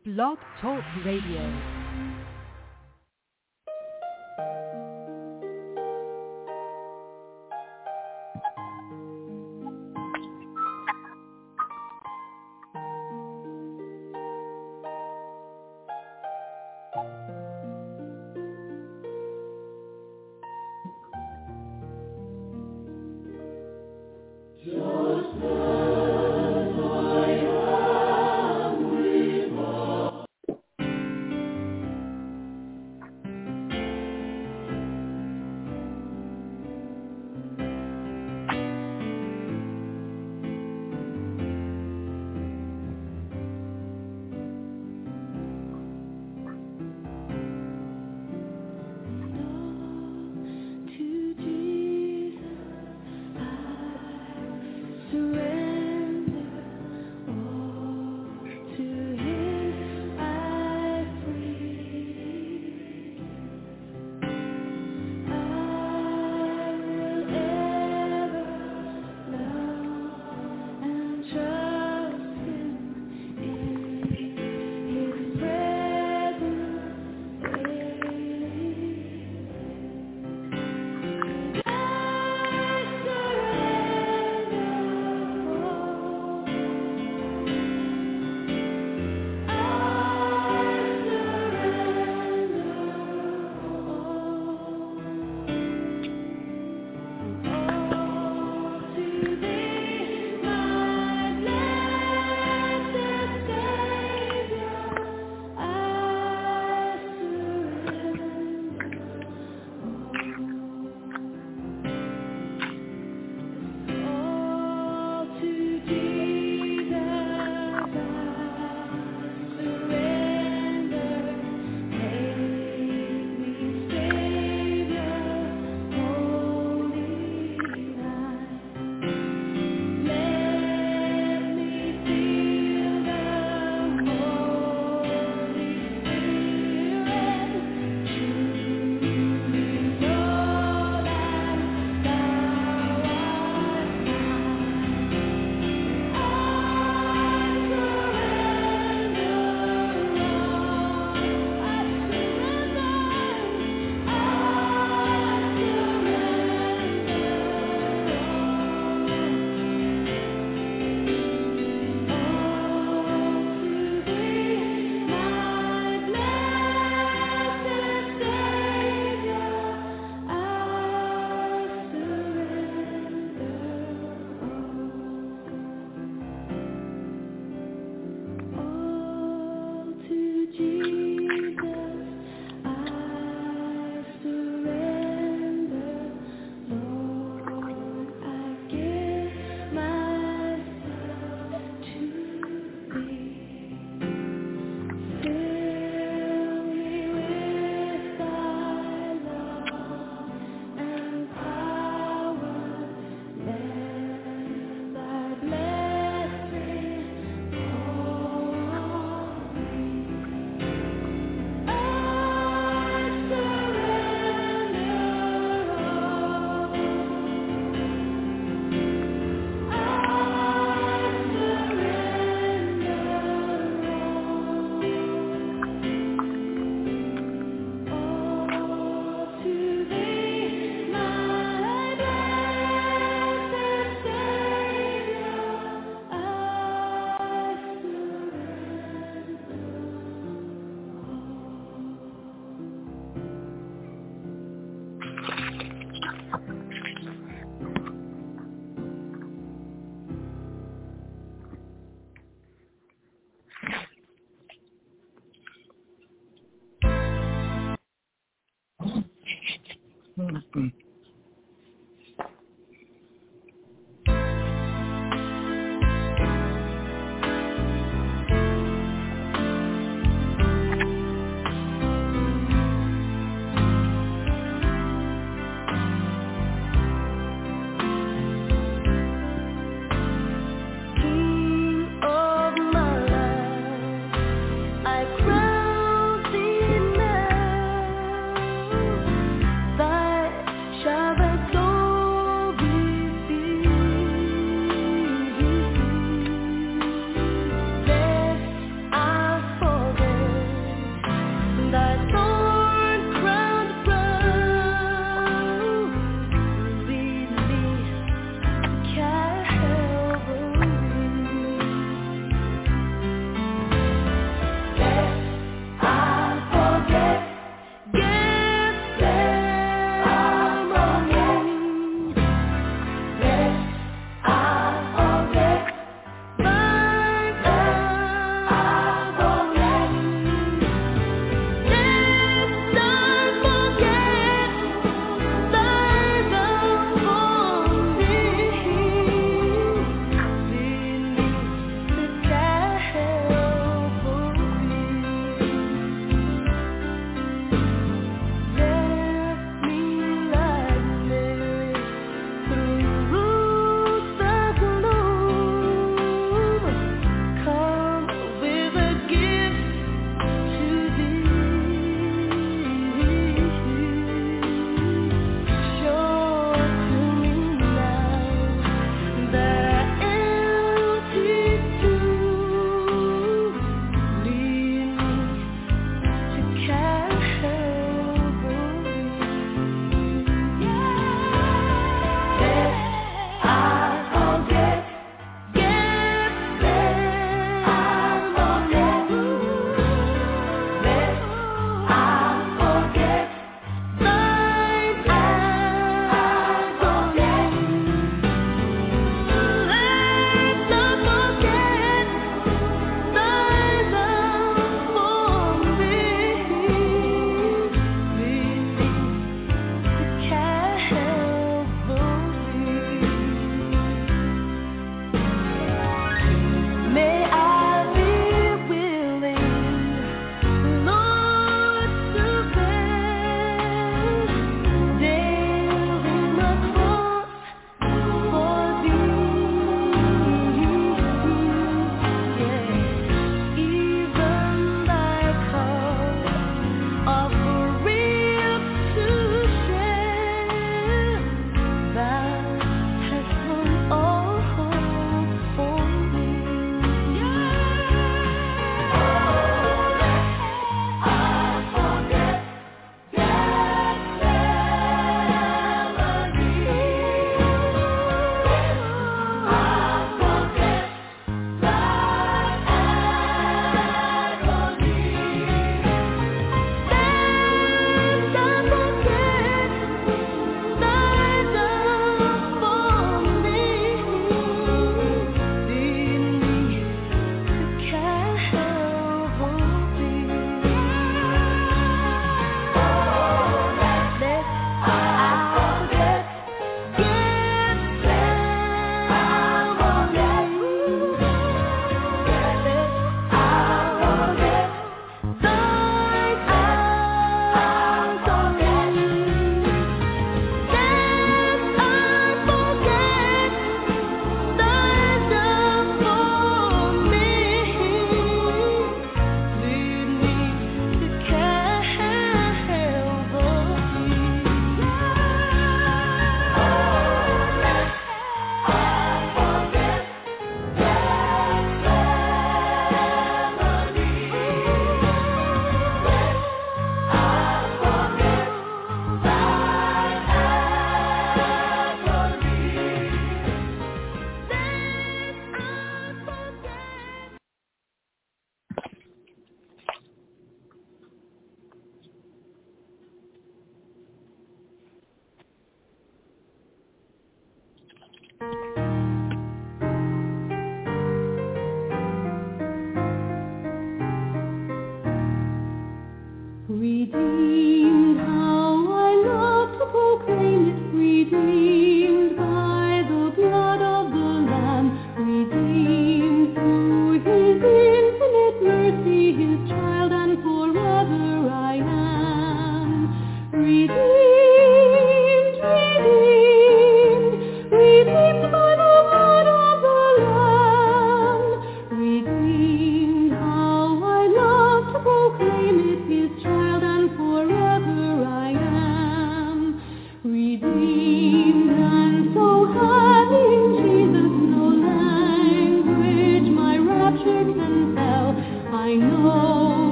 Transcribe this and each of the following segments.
Blog Talk Radio.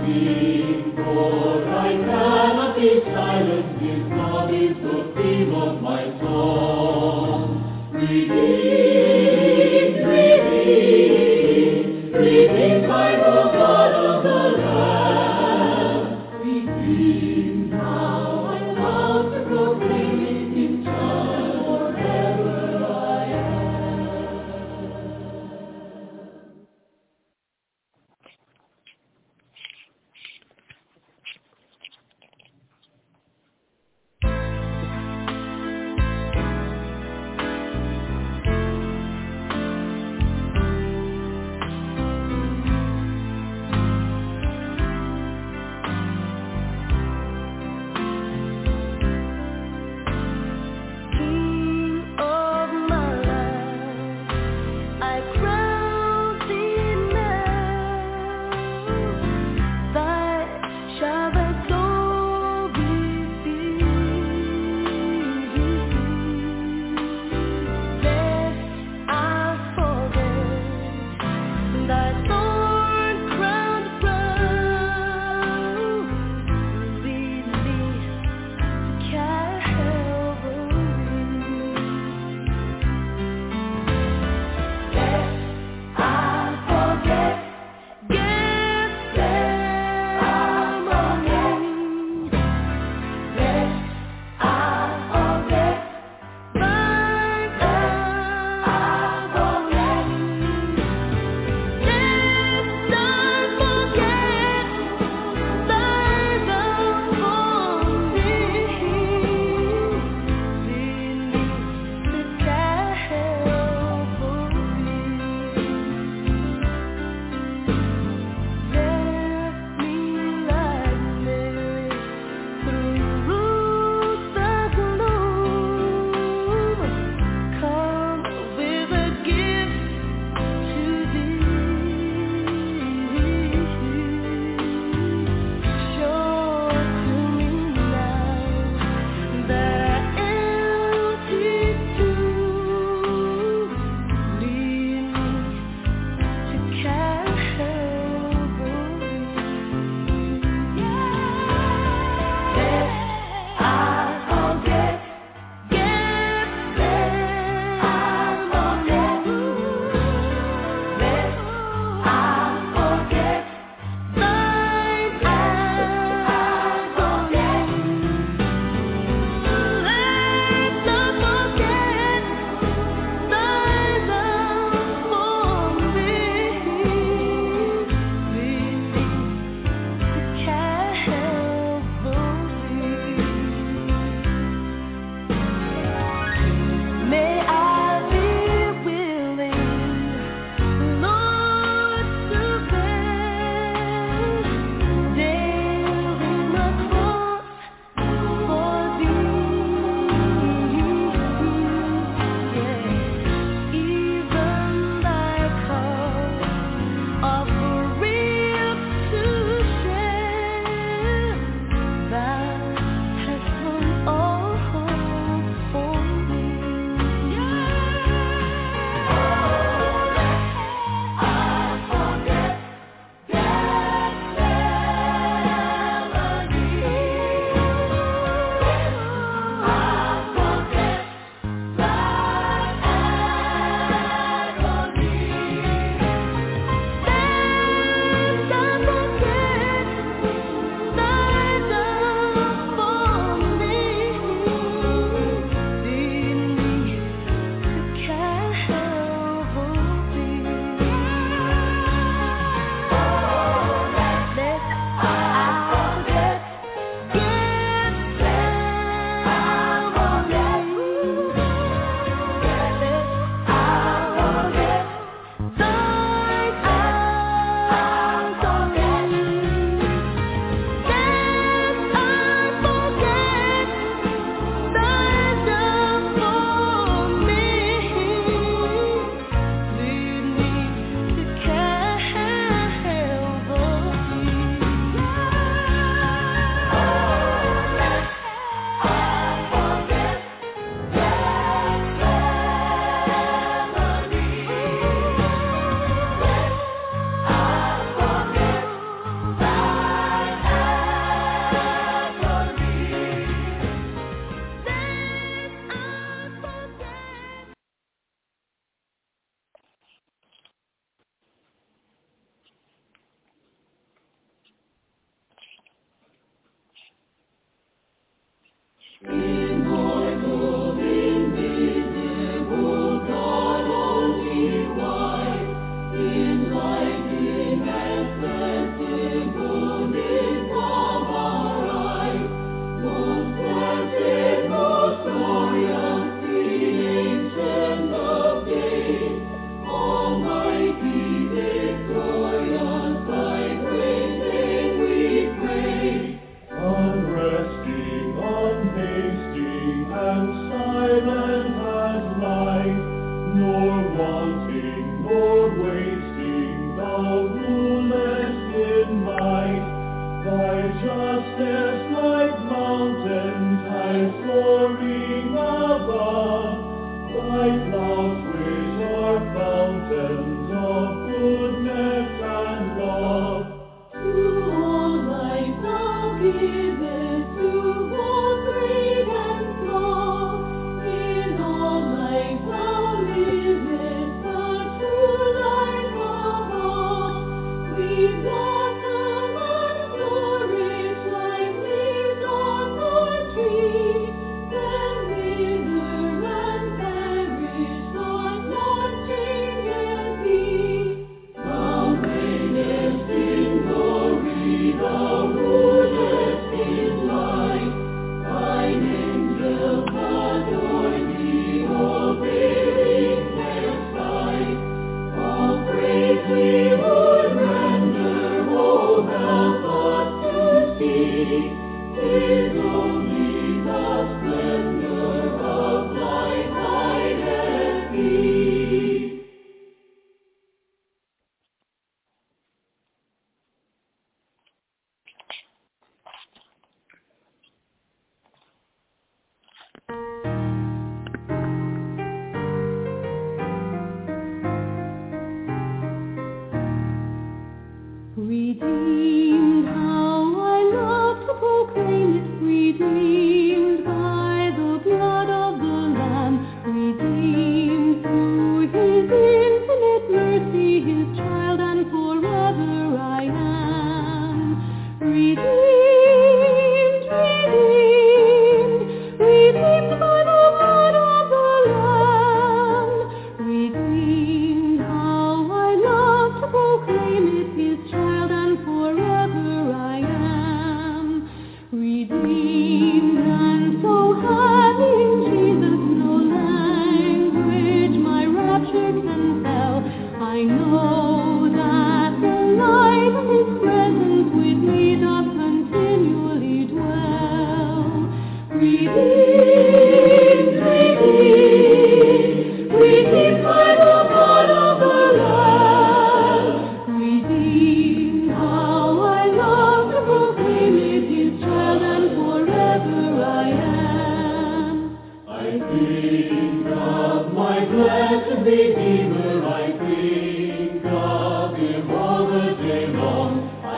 sing, for I cannot be silent. His love is the theme of my song. Redeemed, redeemed, redeemed by the blood of the Lamb. Redeemed now and now to proclaim His child forever I am.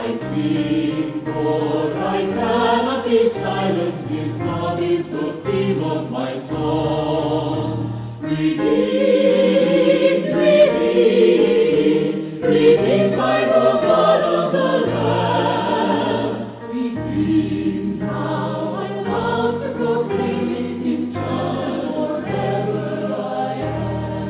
sing, for I cannot be silent. His love is the theme of my song. Redeemed, redeemed, redeemed by the blood of the Lamb. Redeemed, now I love to proclaim His child forever I am.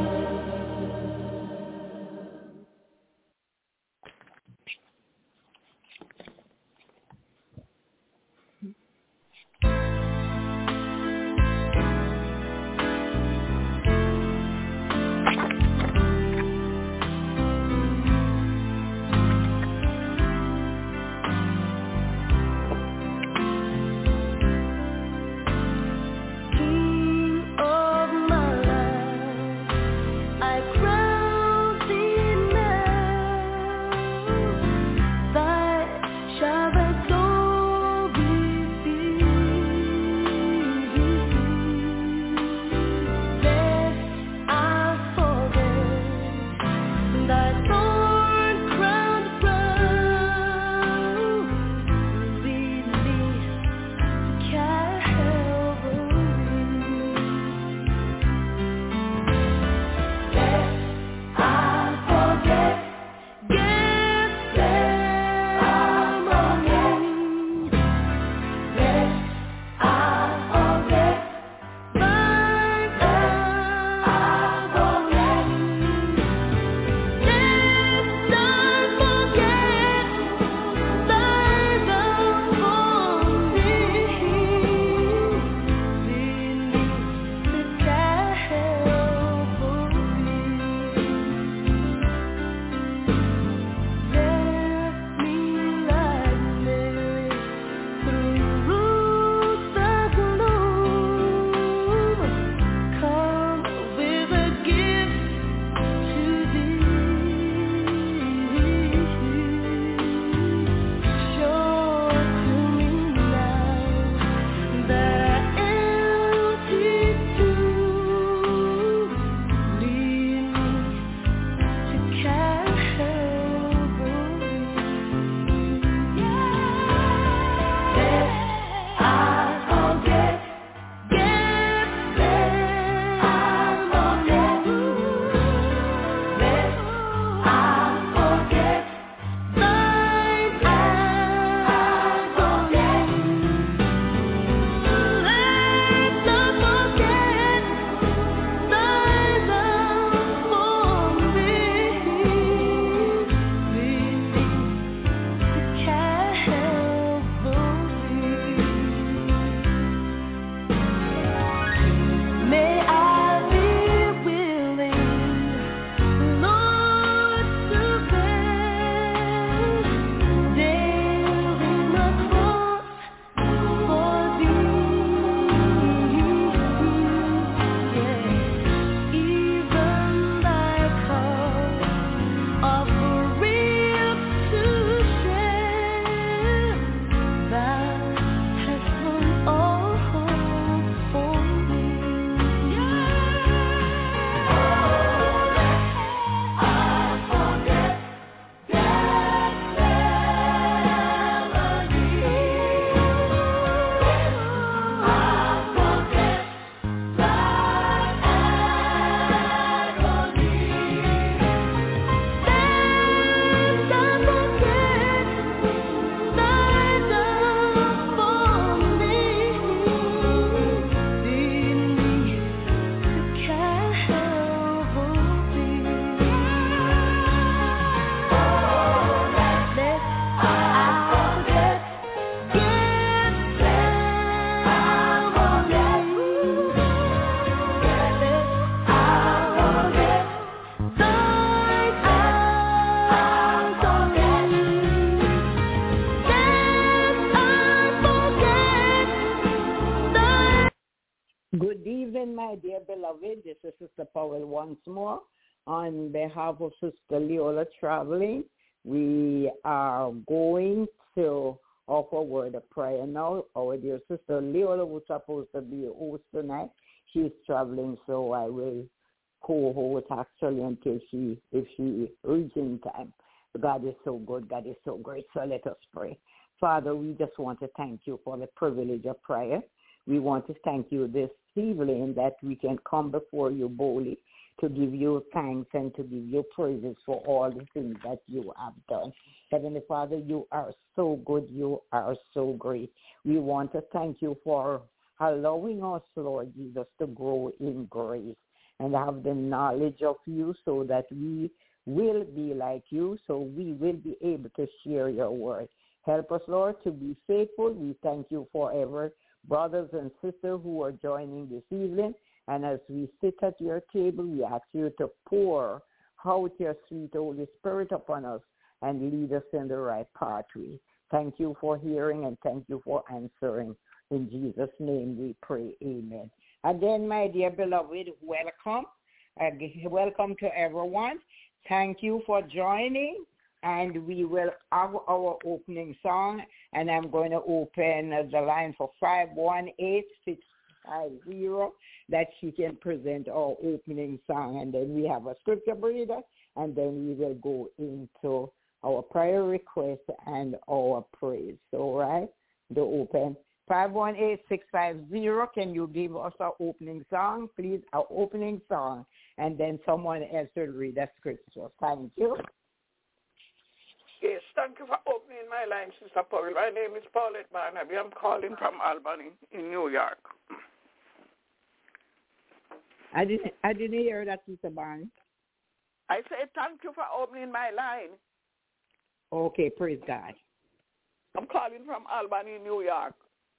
Good evening, my dear beloved. This is Sister Powell once more. On behalf of Sister Leola traveling, we are going to offer a word of prayer now. Our dear Sister Leola was supposed to be a host tonight. She's traveling, so I will co-host actually until if she reaches in time. God is so good. God is so great. So let us pray. Father, we just want to thank you for the privilege of prayer. We want to thank you this evening that we can come before you boldly to give you thanks and to give you praises for all the things that you have done. Heavenly Father, you are so good. You are so great. We want to thank you for allowing us, Lord Jesus, to grow in grace and have the knowledge of you so that we will be like you, so we will be able to share your word. Help us, Lord, to be faithful. We thank you for every brothers and sisters who are joining this evening. And as we sit at your table, we ask you to pour out your sweet Holy Spirit upon us and lead us in the right pathway. Thank you for hearing and thank you for answering. In Jesus' name we pray. Amen. Again, my dear beloved, welcome. Welcome to everyone. Thank you for joining. And we will have our opening song. And I'm going to open the line for 518-650 that she can present our opening song. And then we have a scripture reader. And then we will go into our prayer request and our praise. So, right, the open 518-650. Can you give us our opening song, please? Our opening song. And then someone else will read the scripture. Thank you. Yes, thank you for opening my line, Sister Paul. My name is Paulette Barnaby. I'm calling from Albany in New York. I didn't hear that, Sister Barnaby. I said thank you for opening my line. Okay, praise God. I'm calling from Albany, New York.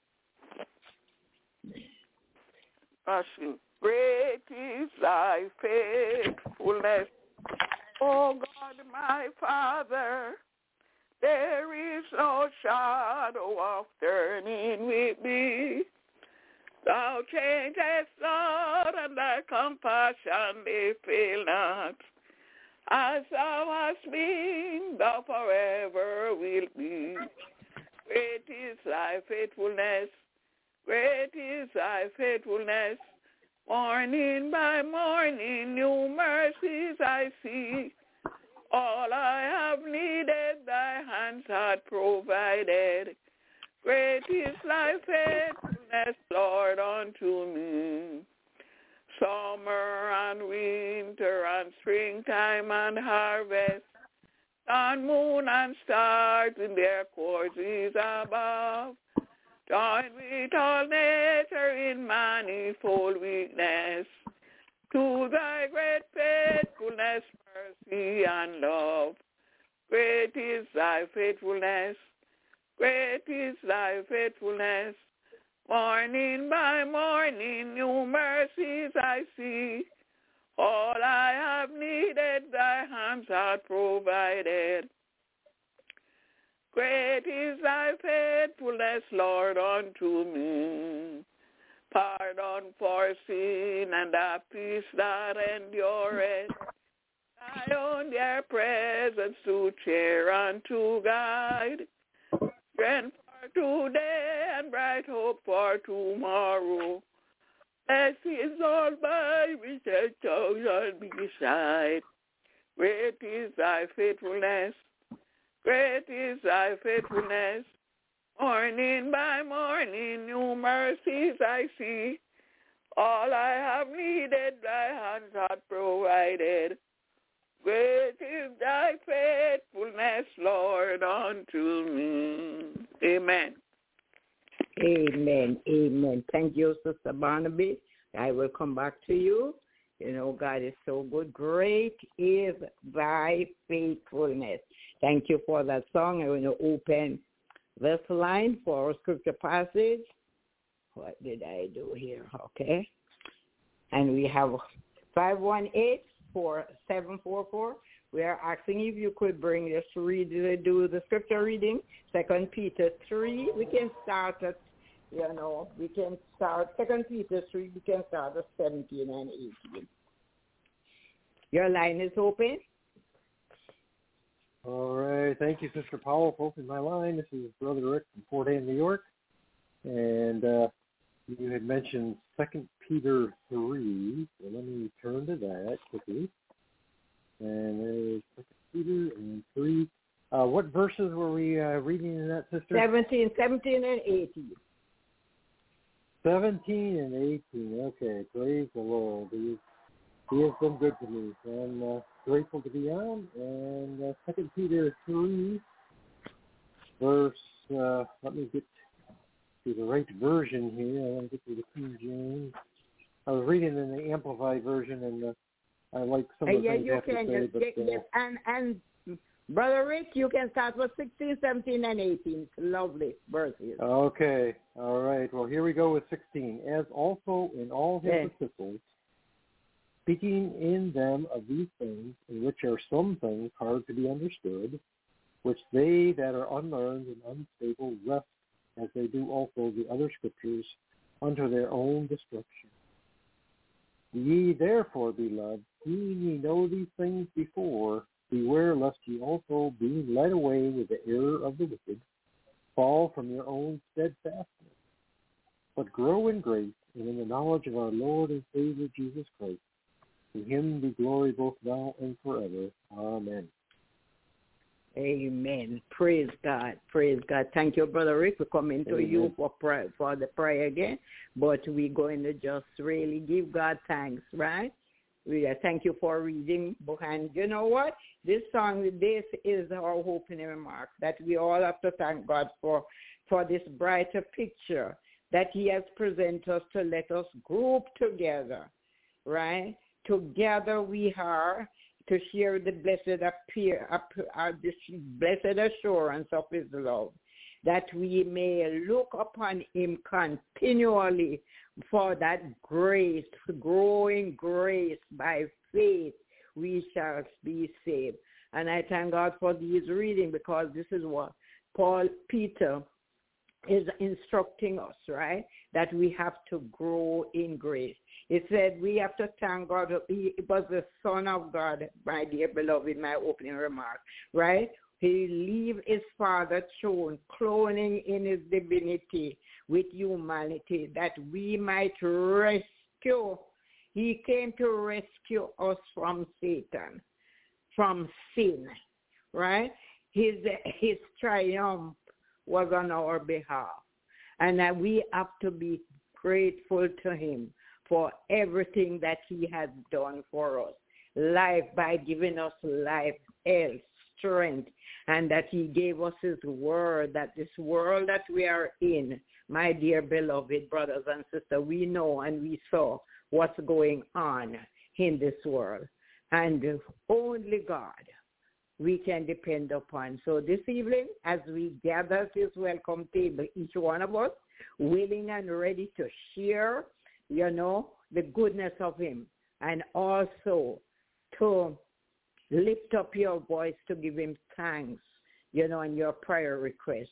Great is thy faithfulness, O God, my Father. There is no shadow of turning with thee. Thou changest not, and thy compassion they fail not. As thou hast been, thou forever wilt be. Great is thy faithfulness. Great is thy faithfulness. Morning by morning, new mercies I see. All I have needed, thy hands had provided. Great is thy faithfulness, Lord, unto me. Summer and winter and springtime and harvest, sun, moon, and stars in their courses above. Join with all nature in manifold weakness, to thy great faithfulness, mercy, and love. Great is thy faithfulness. Great is thy faithfulness. Morning by morning, new mercies I see. All I have needed, thy hands have provided. Great is thy faithfulness, Lord, unto me. Pardon for sin and a peace that endureth. Thy own dear presence to cheer and to guide. Strength for today and bright hope for tomorrow. Blessed is all by which 10,000 beside. Great is thy faithfulness. Great is thy faithfulness. Morning by morning, new mercies I see. All I have needed, thy hands have provided. Great is thy faithfulness, Lord, unto me. Amen. Amen. Amen. Thank you, Sister Barnaby. I will come back to you. You know, God is so good. Great is thy faithfulness. Thank you for that song. I'm going to open this line for our scripture passage. What did I do here? Okay. And we have 518-4744. We are asking if you could bring us to do the scripture reading, 2 Peter 3. We can start at, we can start 2 Peter 3. We can start at 17 and 18. Your line is open. All right. Thank you, Sister Powell, for opening my line. This is Brother Rick from Fort Hays, New York. And you had mentioned 2 Peter 3. So let me turn to that quickly. And there's 2 Peter and 3. What verses were we reading in that, sister? 17 and 18. 17 and 18. Okay, praise the Lord. He has been good to me. So I'm grateful to be on. And 2 Peter 3, verse, let me get to the right version here. I want to get to the King James. I was reading in the Amplified version, and I like some of the things you have to say. And Brother Rick, you can start with 16, 17, and 18. Lovely verses. Okay. All right. Well, here we go with 16. As also in all his epistles, speaking in them of these things, in which are some things hard to be understood, which they that are unlearned and unstable wrest, as they do also the other scriptures, unto their own destruction. Ye therefore, beloved, seeing ye know these things before, beware lest ye also, being led away with the error of the wicked, fall from your own steadfastness. But grow in grace and in the knowledge of our Lord and Savior Jesus Christ. To him be glory both now and forever. Amen. Amen. Praise God. Praise God. Thank you, Brother Rick. We're coming to you for the prayer again, but we're going to just really give God thanks, right? We thank you for reading. And you know what? This song, this is our opening remarks, that we all have to thank God for this brighter picture that he has presented us to let us group together, right? Together we are to share the blessed assurance of his love, that we may look upon him continually for that grace, growing grace by faith, we shall be saved. And I thank God for these reading, because this is what Peter is instructing us, right? That we have to grow in grace. It said we have to thank God. He was the Son of God, my dear beloved, my opening remark, right? He leave his Father throne, cloning in his divinity with humanity, that we might rescue. He came to rescue us from Satan, from sin, right? His triumph was on our behalf. And that we have to be grateful to him for everything that he has done for us. Life, by giving us life, health, strength, and that he gave us his word, that this world that we are in, my dear beloved brothers and sisters, we know and we saw what's going on in this world. And only God we can depend upon. So this evening, as we gather at this welcome table, each one of us willing and ready to share, the goodness of him, and also to lift up your voice to give him thanks, and your prayer requests,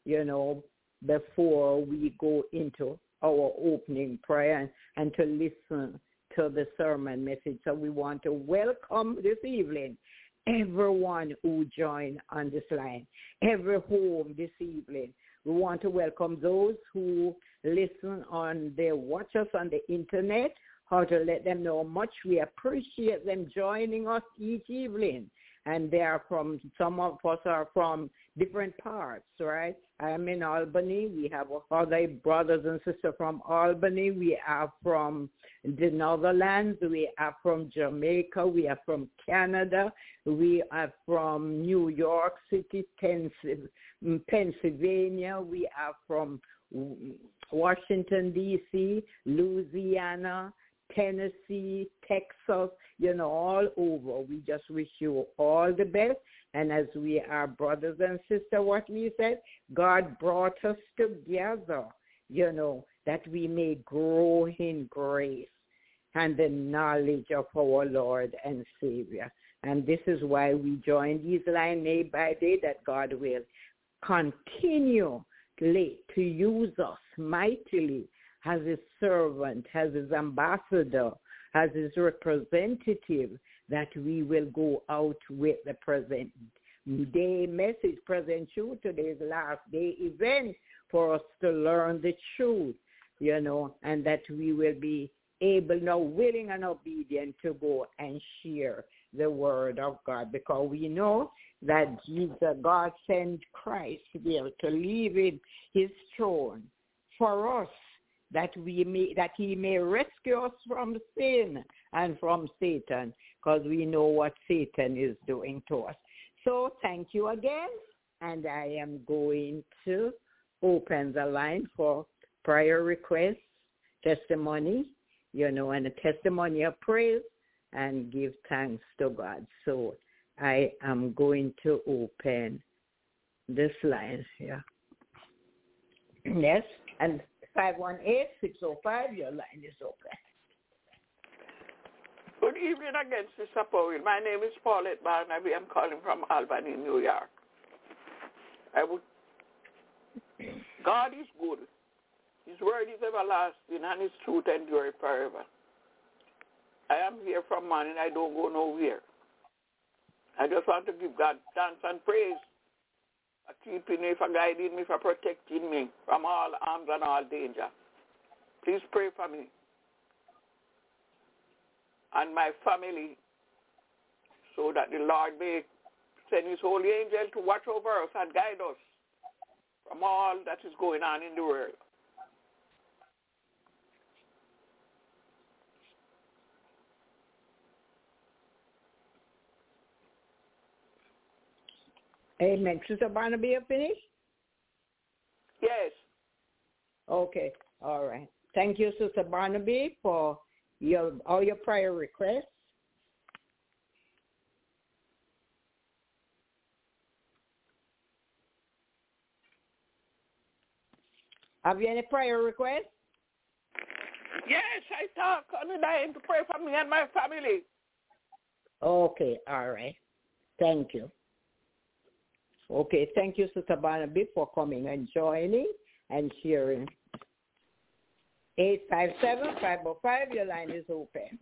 before we go into our opening prayer and to listen to the sermon message. So we want to welcome this evening everyone who joined on this line, every home this evening. We want to welcome those who listen watch us on the internet, how to let them know how much we appreciate them joining us each evening. And some of us are from different parts, right? I'm in Albany. We have other brothers and sisters from Albany. We are from the Netherlands. We are from Jamaica. We are from Canada. We are from New York City, Pennsylvania. We are from Washington, D.C., Louisiana, Tennessee, Texas, all over. We just wish you all the best. And as we are brothers and sisters, what we said, God brought us together, that we may grow in grace and the knowledge of our Lord and Savior. And this is why we join these lines day by day, that God will continue to use us mightily as his servant, as his ambassador, as his representative, that we will go out with the present day message, present truth, today's last day event, for us to learn the truth, and that we will be able, now willing and obedient, to go and share the word of God, because we know that Jesus, God sent Christ there to live in his throne for us, that he may rescue us from sin and from Satan, because we know what Satan is doing to us. So thank you again, and I am going to open the line for prayer requests, testimony, and a testimony of praise, and give thanks to God. So I am going to open this line here. Yes, and 518-605, your line is open. Good evening again, Sister Powell. My name is Paulette Barnaby. I'm calling from Albany, New York. God is good. His word is everlasting, and his truth endures forever. I am here from morning. I don't go nowhere. I just want to give God thanks and praise for keeping me, for guiding me, for protecting me from all harms and all danger. Please pray for me and my family, so that the Lord may send his holy angel to watch over us and guide us from all that is going on in the world. Amen. Sister Barnaby, you finished? Yes. Okay. All right. Thank you, Sister Barnaby, for all your prayer requests. Have you any prayer requests? Yes, I talk on the line to pray for me and my family. Okay. All right. Thank you. Okay, thank you, Sister Barnaby, for coming and joining and sharing. 857-505, your line is open.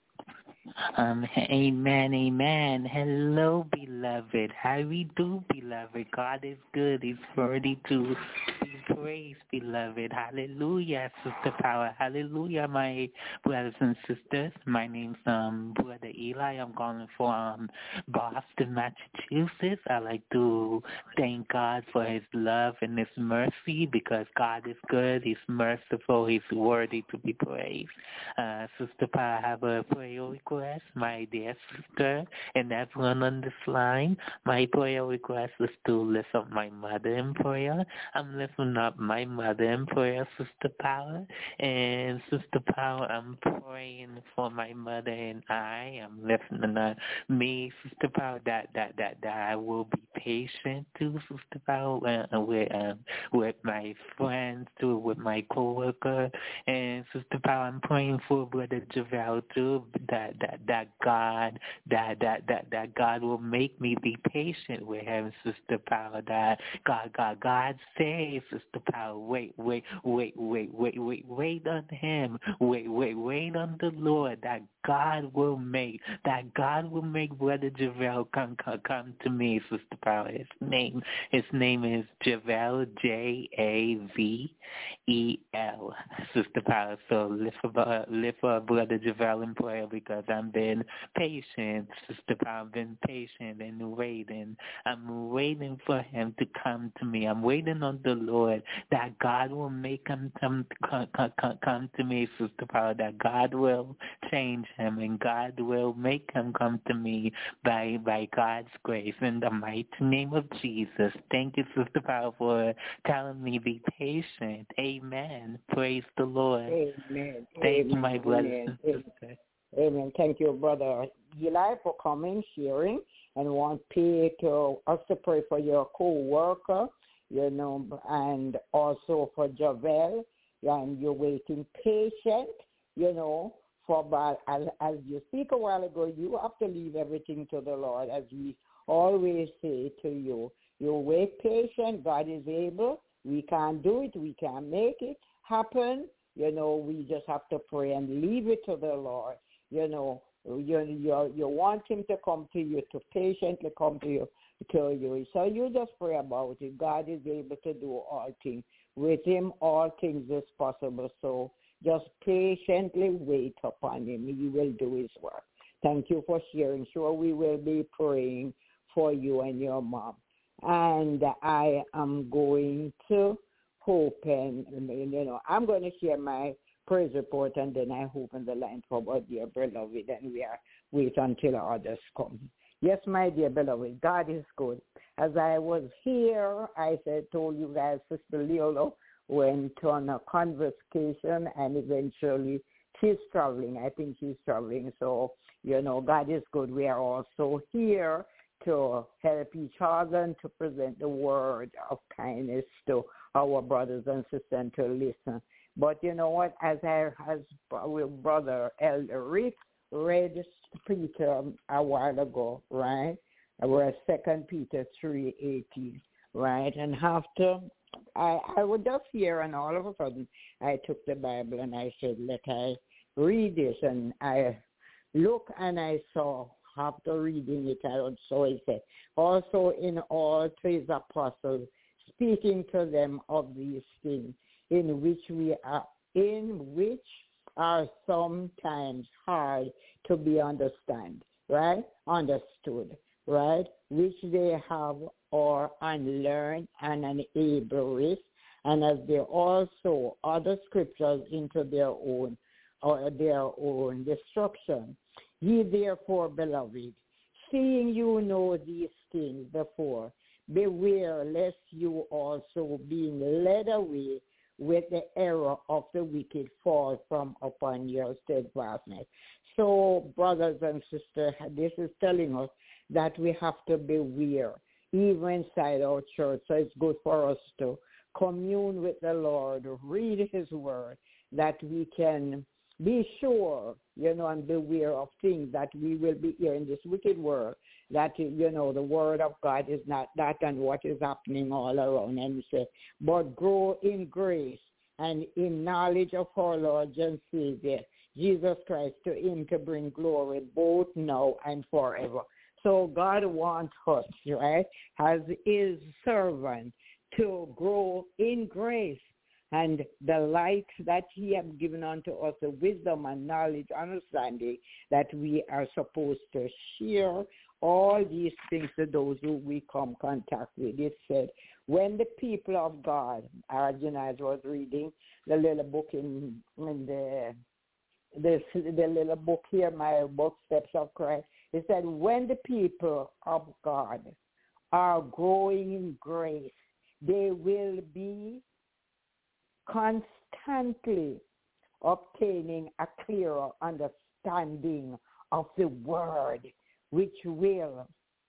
Amen, amen. Hello, beloved. How we do, beloved? God is good. He's worthy to be praised, beloved. Hallelujah, Sister Power. Hallelujah, my brothers and sisters. My name's Brother Eli. I'm calling from Boston, Massachusetts. I like to thank God for his love and his mercy, because God is good. He's merciful. He's worthy to be praised. Sister Power, I have a prayer request. My dear sister and everyone on this line, my prayer request is to lift up my mother in prayer. I'm lifting up my mother in prayer, Sister Power. And Sister Power, I'm praying for my mother, and I am lifting up me, Sister Power, that I will be patient too, Sister Power, with my friends too, with my coworker. And Sister Power, I'm praying for Brother Javel too, that God will make me be patient with him, Sister Power. That God says, Sister Power, wait on him. Wait on the Lord. That God will make Brother Javel come to me, Sister Power. His name is Javel, Javel, Sister Power. So lift for Brother Javel in prayer, because I've been patient, Sister Power. I've been patient and waiting. I'm waiting for him to come to me. I'm waiting on the Lord, that God will make him come to me, Sister Power. That God will change him, and God will make him come to me by God's grace, in the mighty name of Jesus. Thank you, Sister Power, for telling me be patient. Amen. Praise the Lord. Amen. Thank you, my brothers and sisters. Amen. Thank you, Brother Eli, for coming, sharing, and want us to pray for your co-worker, and also for Javel, and you're waiting patient, but as you speak a while ago, you have to leave everything to the Lord, as we always say to you. You wait patient. God is able. We can't do it. We can't make it happen. We just have to pray and leave it to the Lord. You want him to come to you, to patiently come to you. So you just pray about it. God is able to do all things. With him, all things is possible. So just patiently wait upon him. He will do his work. Thank you for sharing. Sure, we will be praying for you and your mom. And I am going to open, I'm going to share my praise report, and then I open the line for our dear beloved, and we are wait until others come. Yes, my dear beloved, God is good. As I was here, told you guys, Sister Leola went on a conversation, and eventually she's traveling. I think she's traveling. So, God is good. We are also here to help each other and to present the word of kindness to our brothers and sisters and to listen. But you know what? As Brother Elder Rick read Peter a while ago, right? We're at 2 Peter 3:18, right? And after I was just here, and all of a sudden I took the Bible and I said, let I read this. And I looked and I saw, after reading it, so it said, also in all to his apostles, speaking to them of these things, in which are sometimes hard to be understood, right? Which they have or unlearned and unable with, and as they also other scriptures into their own destruction. Ye therefore, beloved, seeing you know these things before, beware lest you also, being led away with the error of the wicked, fall from upon your steadfastness. So, brothers and sisters, this is telling us that we have to beware, even inside our church. So it's good for us to commune with the Lord, read his word, that we can be sure, and beware of things that we will be here in this wicked world, that, the word of God is not that and what is happening all around. And we say, but grow in grace and in knowledge of our Lord and Savior, Jesus Christ, to him to bring glory both now and forever. So God wants us, right, as his servant, to grow in grace. And the light that he has given unto us, the wisdom and knowledge, understanding that we are supposed to share all these things to those who we come contact with. It said, when the people of God, as I was reading the little book in the little book here, my book, Steps of Christ, it said, when the people of God are growing in grace, they will be constantly obtaining a clearer understanding of the word, which will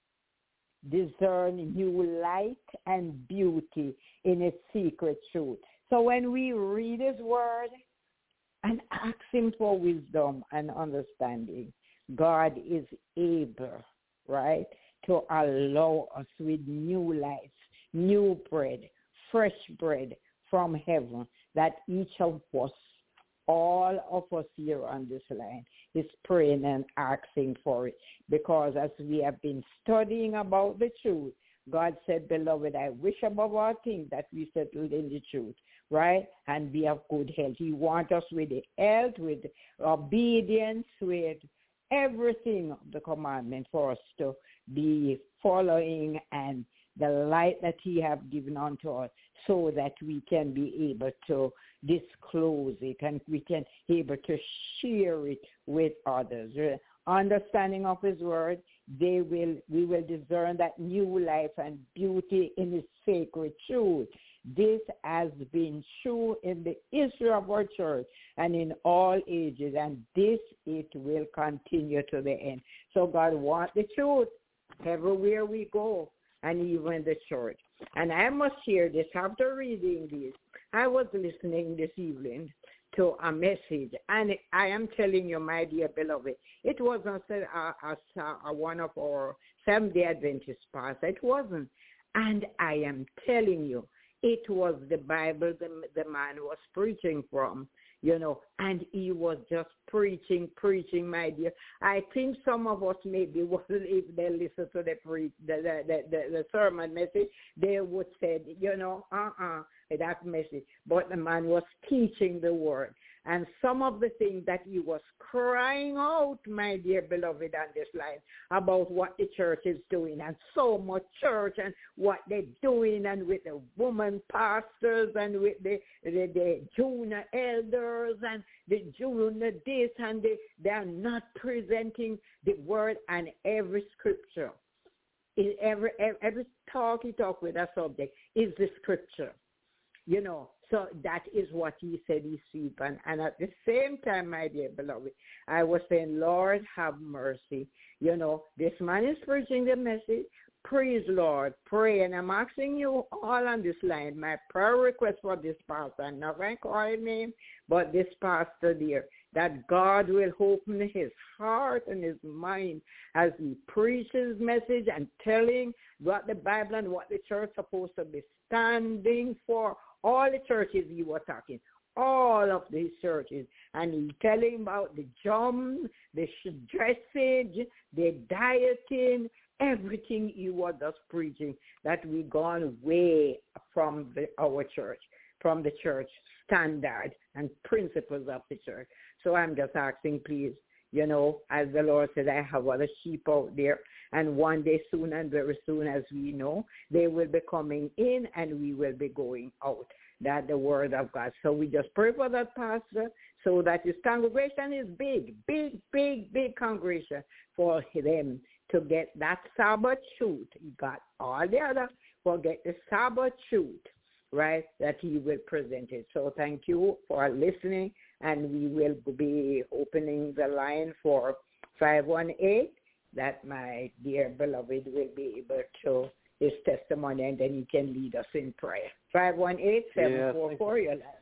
discern new light and beauty in its secret truth. So when we read his word and ask him for wisdom and understanding, God is able, right, to allow us with new life, new bread, fresh bread from heaven, that each of us, all of us here on this line, is praying and asking for it. Because as we have been studying about the truth, God said, beloved, I wish above all things that we settled in the truth, right? And be of good health. He wants us with the health, with obedience, with everything of the commandment for us to be following, and the light that he has given unto us, so that we can be able to disclose it and we can be able to share it with others. Understanding of his word, we will discern that new life and beauty in his sacred truth. This has been true in the history of our church and in all ages, and this it will continue to the end. So God wants the truth everywhere we go, and even the church. And I must share this. After reading this, I was listening this evening to a message, and I am telling you, my dear beloved, it wasn't one of our Seventh-day Adventist pastors. It wasn't. And I am telling you, it was the Bible the man was preaching from, and he was just preaching, my dear. I think some of us maybe, if they listen to the sermon message, they would say, that message. But the man was teaching the word. And some of the things that he was crying out, my dear beloved, on this line about what the church is doing, and so much church and what they're doing, and with the woman pastors and with the junior elders and the junior this, and they are not presenting the word and every scripture. In every talk he talk with a subject is the scripture. You know, so that is what he said he sees. And at the same time, my dear beloved, I was saying, Lord, have mercy. You know, this man is preaching the message. Praise Lord, pray. And I'm asking you all on this line, my prayer request for this pastor, I'm not going to call his name, but this pastor there, that God will open his heart and his mind as he preaches message and telling what the Bible and what the church is supposed to be standing for. All the churches he was talking, all of these churches, and he telling about the jump, the dressage, the dieting, everything he was just preaching, that we gone way from our church, from the church standard and principles of the church. So I'm just asking, please, you know, as the Lord said, I have other sheep out there, and one day soon and very soon, as we know, they will be coming in and we will be going out. That's the word of God. So we just pray for that pastor so that his congregation is big congregation, for them to get that Sabbath shoot. He got all the other, forget the Sabbath shoot, right, that he will present it. So thank you for listening, and we will be opening the line for 518 that my dear beloved will be able to his testimony, and then he can lead us in prayer. 518-744, your line.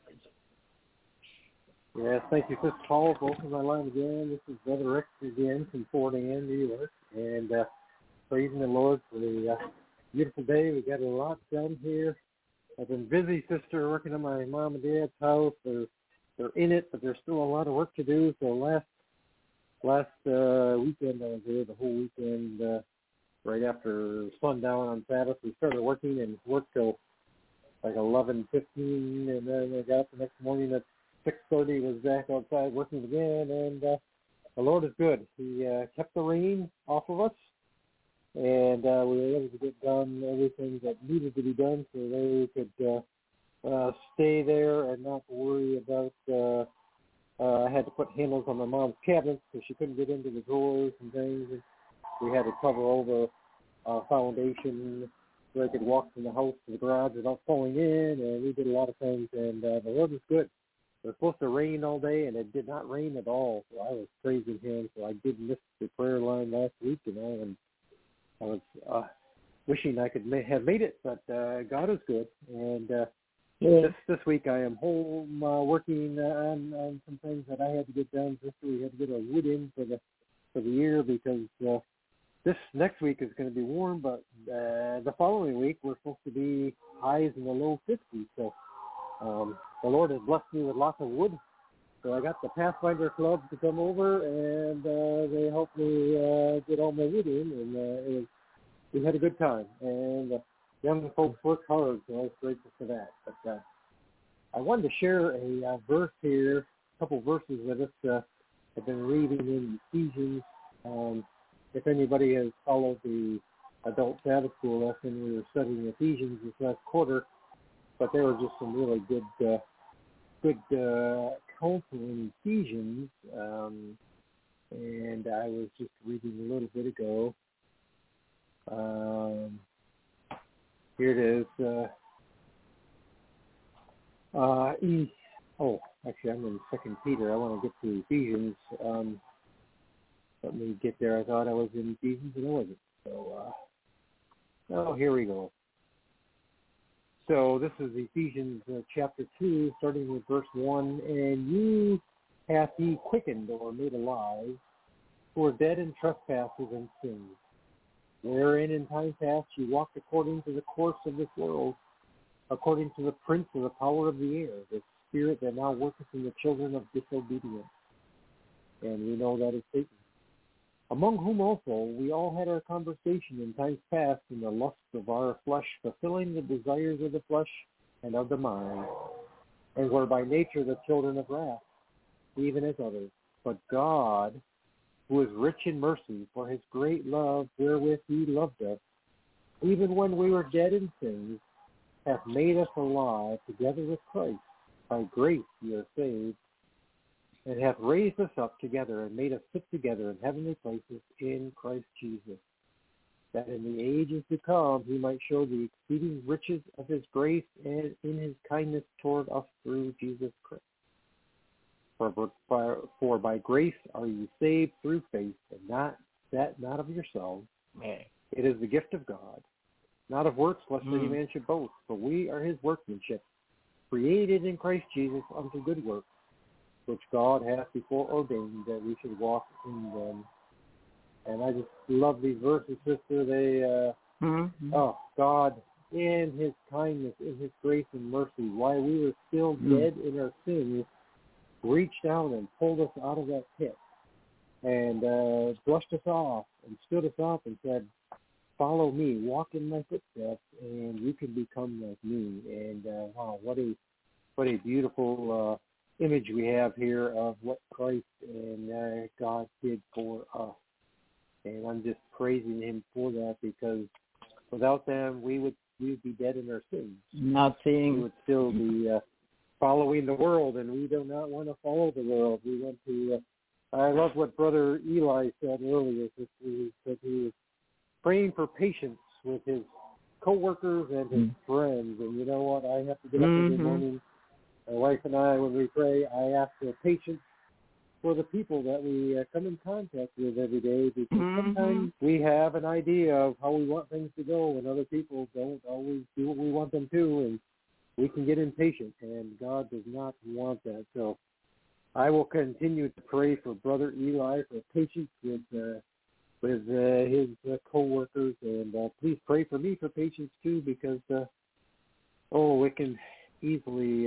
Yes, thank you, Sister Paul. Open my line again. This is Brother Rick again from Fort Ann, New York, and praising the Lord for the beautiful day. We got a lot done here. I've been busy, sister, working on my mom and dad's house. They're in it, but there's still a lot of work to do. So last weekend I was there the whole weekend. Right after sundown on Sabbath, we started working and worked till like 11:15, and then I got up the next morning at 6:30. Was back outside working again, and the Lord is good. He kept the rain off of us, and we were able to get done everything that needed to be done, so they could stay there and not worry about. I had to put handles on my mom's cabinets so she couldn't get into the drawers and things. And we had to cover over a foundation so I could walk from the house to the garage without falling in, and we did a lot of things, and the Lord was good. It was supposed to rain all day, and it did not rain at all, so I was praising him. So I did miss the prayer line last week, you know, and I was wishing I could have made it, but God is good. And this week I am home working on some things that I had to get done. We had to get our wood in for the year, because this next week is going to be warm, but the following week we're supposed to be highs in the low 50s. So the Lord has blessed me with lots of wood. So I got the Pathfinder Club to come over, and they helped me get all my wood in, and we had a good time. And young folks work hard, so I was grateful for that. But I wanted to share a verse here, a couple verses with us. I've been reading in Ephesians. If anybody has followed the adult Sabbath school lesson, we were studying Ephesians this last quarter, but there were just some really good counsel in Ephesians, and I was just reading a little bit ago. Here it is. Actually, I'm in 2 Peter. I want to get to Ephesians. Let me get there. I thought I was in Ephesians, and I wasn't. So, here we go. So this is Ephesians chapter 2, starting with verse 1. And you hath he quickened or made alive, who are dead in trespasses and sins, wherein in time past you walked according to the course of this world, according to the prince of the power of the air, the spirit that now worketh in the children of disobedience. And we know that is Satan, among whom also we all had our conversation in times past in the lusts of our flesh, fulfilling the desires of the flesh and of the mind, and were by nature the children of wrath, even as others. But God, who is rich in mercy, for his great love wherewith he loved us, even when we were dead in sins, hath made us alive together with Christ. By grace ye are saved, and hath raised us up together and made us sit together in heavenly places in Christ Jesus, that in the ages to come he might show the exceeding riches of his grace and in his kindness toward us through Jesus Christ. For by grace are you saved through faith, and not of yourselves. It is the gift of God, not of works, lest any man should boast. For we are his workmanship, created in Christ Jesus unto good works, which God hath before ordained that we should walk in them. And I just love these verses, sister. They, God, in his kindness, in his grace and mercy, while we were still dead in our sins, reached down and pulled us out of that pit and brushed us off and stood us up and said, follow me, walk in my footsteps, and you can become like me. And wow, what a beautiful image we have here of what Christ and God did for us. And I'm just praising him for that, because without them, we would be dead in our sins. Nothing. We would still be following the world, and we do not want to follow the world. We want to. I love what Brother Eli said earlier. He said he was praying for patience with his co-workers and his friends. And you know what? I have to get up every morning. My wife and I, when we pray, I ask for patience for the people that we come in contact with every day, because sometimes we have an idea of how we want things to go, and other people don't always do what we want them to, and we can get impatient, and God does not want that. So I will continue to pray for Brother Eli for patience with his co-workers, and please pray for me for patience too, because it can easily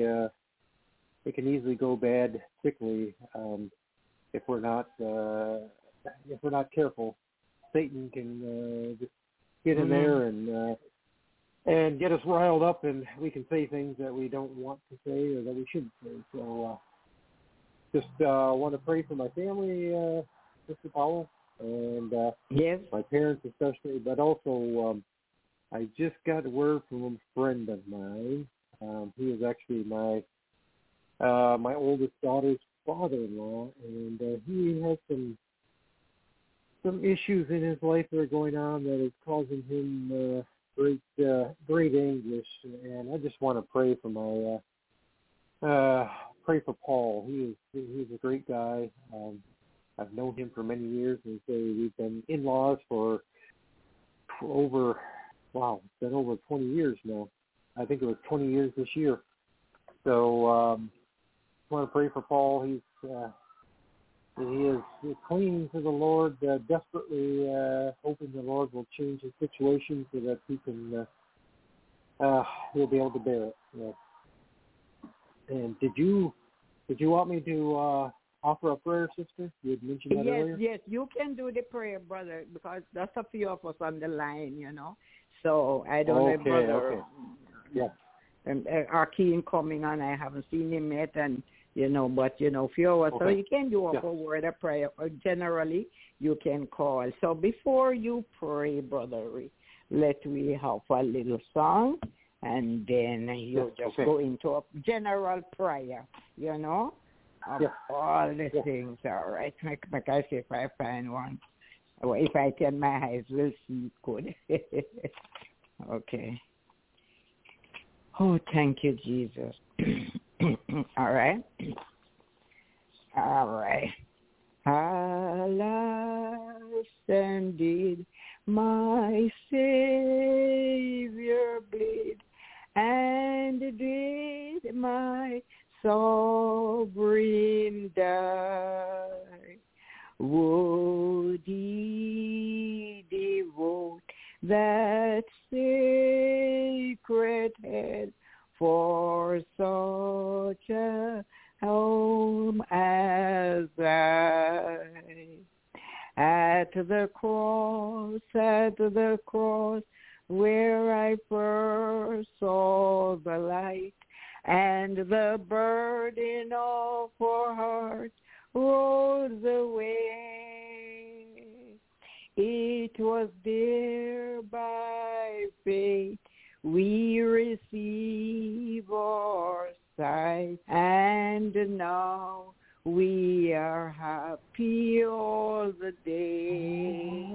go bad quickly if we're not careful. Satan can just get in there and get us riled up, and we can say things that we don't want to say or that we shouldn't say. So just want to pray for my family, Mr. Powell, and my parents especially, but also I just got word from a friend of mine. He is actually my oldest daughter's father-in-law, and he has some issues in his life that are going on that is causing him great anguish. And I just want to pray for pray for Paul. He's a great guy. I've known him for many years, and we've been in-laws for over 20 years now. I think it was 20 years this year. So I want to pray for Paul. He is clinging to the Lord desperately, hoping the Lord will change his situation so that he can he'll be able to bear it. Yeah. And did you want me to offer a prayer, sister? You had mentioned that earlier. Yes, you can do the prayer, brother, because that's a few of us on the line, you know. So I don't know, brother. Okay. Yeah. And Arkeen coming on, I haven't seen him yet, and but few of us. So you can do a word of prayer. Or generally, you can call. So before you pray, brother, let we have a little song, and then you just go into a general prayer. All the things. All right. Like I say, if I find one, or if I turn my eyes, we'll see it good. Okay. Oh, thank you, Jesus. All right. Alas, indeed, my Savior bleed, and did my sovereign die. Would he devote that sacred head for such a home as I? At the cross, where I first saw the light, and the burden of our hearts rolls away. It was there by faith we receive our sight, and now we are happy all the day.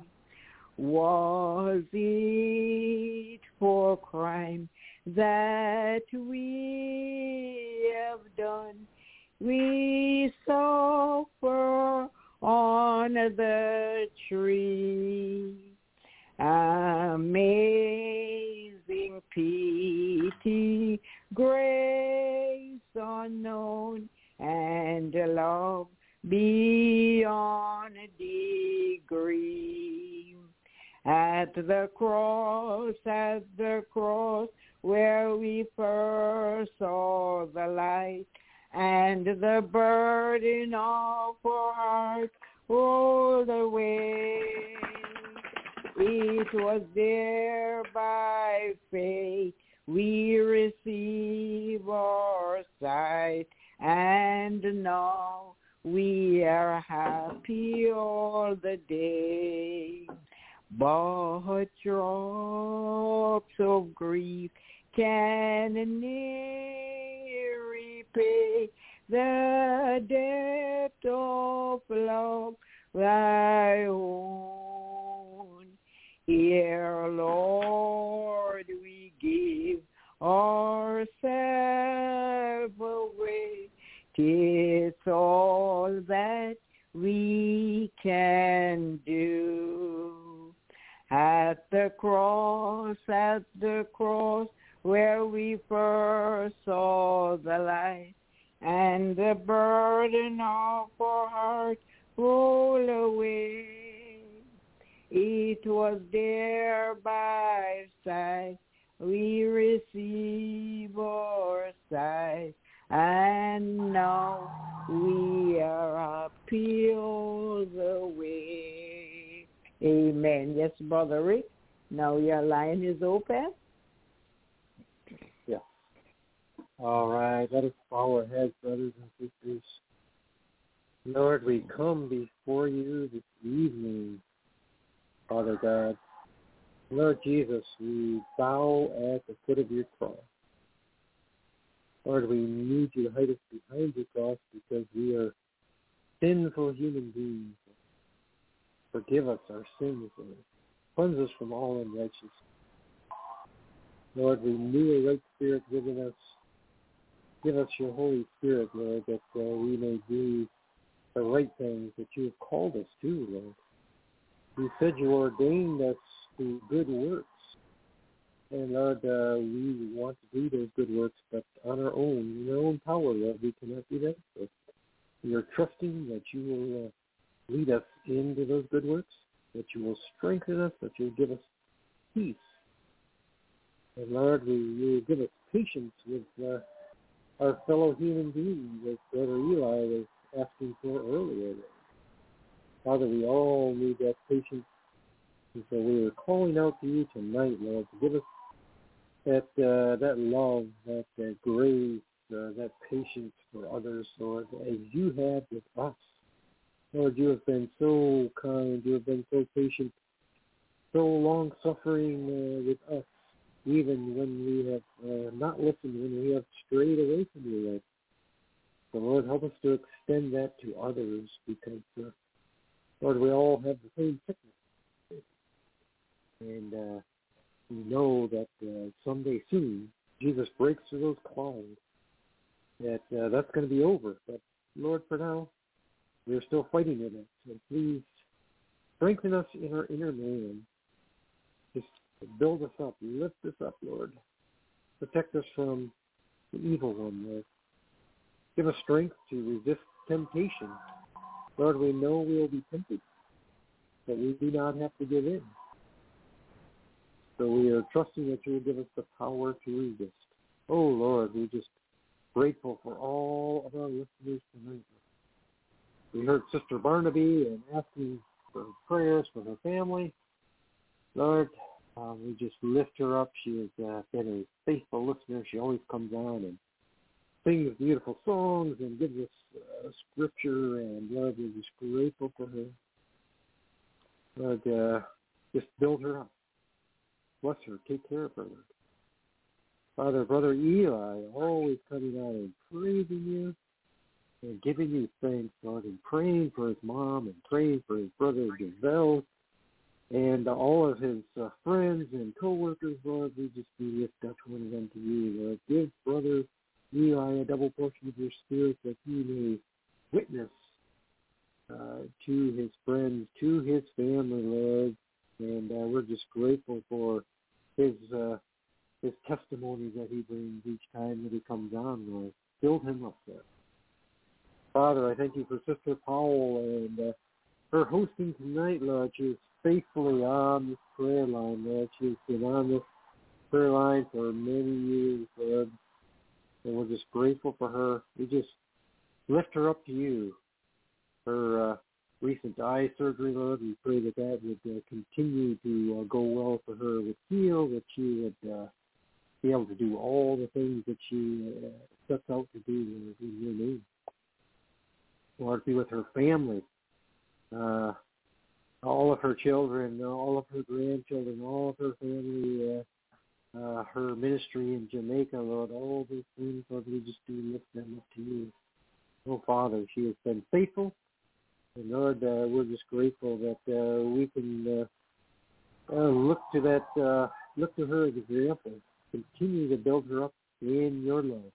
Was it for crime that we have done? We suffer on the tree. Amazing pity, grace unknown, and love beyond degree. At the cross, where we first saw the light, and the burden of our hearts rolled away. It was there by faith we receive our sight, and now we are happy all the day. But drops of grief can ne'er repay the depth of love thy own. Here, Lord, we give ourselves away. 'Tis all that we can do. At the cross, where we first saw the light, and the burden of our heart roll away. It was there by sight we receive our sight, and now we are happy all the way. Amen. Yes, Brother Rick, now your line is open. Yes. All right. Let us bow our heads, brothers and sisters. Lord, we come before you this evening, Father God. Lord Jesus, we bow at the foot of your cross. Lord, we need you to hide us behind your cross because we are sinful human beings. Forgive us our sins and cleanse us from all unrighteousness. Lord, renew a right spirit within us. Give us your Holy Spirit, Lord, that we may do the right things that you have called us to, Lord. You said you ordained us to good works. And, Lord, we want to do those good works, but on our own, in our own power, Lord, we cannot do that. So we are trusting that you will lead us into those good works, that you will strengthen us, that you will give us peace. And, Lord, you will give us patience with our fellow human beings, as Brother Eli was asking for earlier. Father, we all need that patience. And so we are calling out to you tonight, Lord, to give us that love, that grace, that patience for others, Lord, as you had with us. Lord, you have been so kind. You have been so patient, so long-suffering with us, even when we have not listened, when we have strayed away from you, Lord. So, Lord, help us to extend that to others because, Lord, we all have the same sickness. And we know that someday soon, Jesus breaks through those clouds, that's going to be over. But, Lord, for now, we're still fighting with it. So please strengthen us in our inner man. Just build us up, lift us up, Lord. Protect us from the evil one, Lord. Give us strength to resist temptation. Lord, we know we will be tempted, but we do not have to give in. So we are trusting that you will give us the power to resist. Oh, Lord, we're just grateful for all of our listeners tonight. We heard Sister Barnaby and asking for prayers for her family. Lord, We just lift her up. She has been a faithful listener. She always comes on and sings beautiful songs and gives us scripture, and Lord, we're just grateful for her. Lord, just build her up. Bless her. Take care of her, Lord. Father, Brother Eli, always coming out and praising you and giving you thanks, Lord, and praying for his mom and praying for his brother Giselle and all of his friends and co-workers, Lord. We just lift each one of them to you, Lord. Give Brother Eli a double portion of your spirit that he may witness to his friends, to his family, Lord. And we're just grateful for his testimony that he brings each time that he comes on, Lord. Build him up there. Father, I thank you for Sister Powell and her hosting tonight, Lord. She is faithfully on this prayer line, Lord. She has been on this prayer line for many years, Lord. And we're just grateful for her. We just lift her up to you. Her recent eye surgery, Lord, we pray that that would continue to go well for her, would heal, that she would be able to do all the things that she sets out to do in your name. Lord, be with her family, all of her children, all of her grandchildren, all of her family, her ministry in Jamaica, Lord, all these things, Lord, we just do lift them up to you. Oh, Father, she has been faithful, and Lord, we're just grateful that we can look to her as an example. Continue to build her up in your love.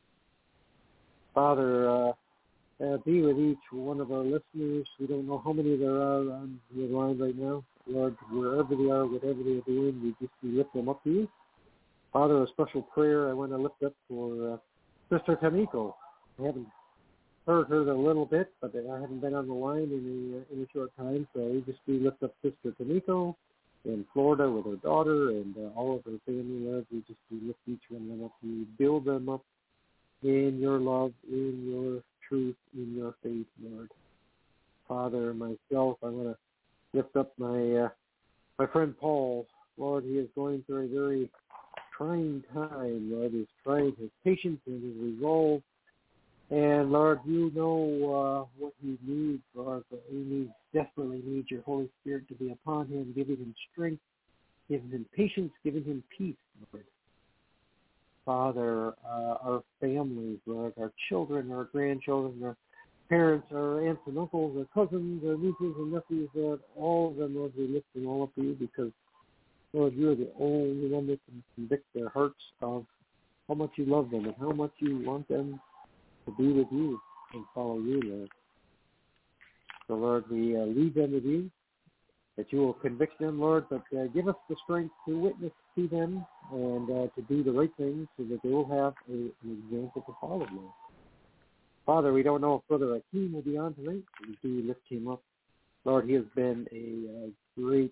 Father, be with each one of our listeners. We don't know how many there are on your line right now. Lord, wherever they are, whatever they're doing, we just lift them up to you. Father, a special prayer I want to lift up for Sister Tamiko. I haven't heard her a little bit, but I haven't been on the line in a short time, so we just lift up Sister Tamiko in Florida with her daughter and all of her family, Lord. We just lift each one of them up to you. Build them up in your love, in your truth, in your faith, Lord. Father, myself, I want to lift up my friend Paul. Lord, he is going through a very trying time, Lord. He's trying his patience and his resolve. And, Lord, you know what he needs, Lord, but he desperately needs your Holy Spirit to be upon him, giving him strength, giving him patience, giving him peace, Lord. Father, our families, Lord, our children, our grandchildren, our parents, our aunts and uncles, our cousins, our nieces and nephews, Lord, all of them, Lord, we lift them all up to you because, Lord, you're the only one that can convict their hearts of how much you love them and how much you want them to be with you and follow you, Lord. So, Lord, we leave them with you, that you will convict them, Lord, but give us the strength to witness to them and to do the right things so that they will have an example to follow, Lord. Father, we don't know if Brother Akeem will be on tonight. We do lift him up. Lord, he has been a great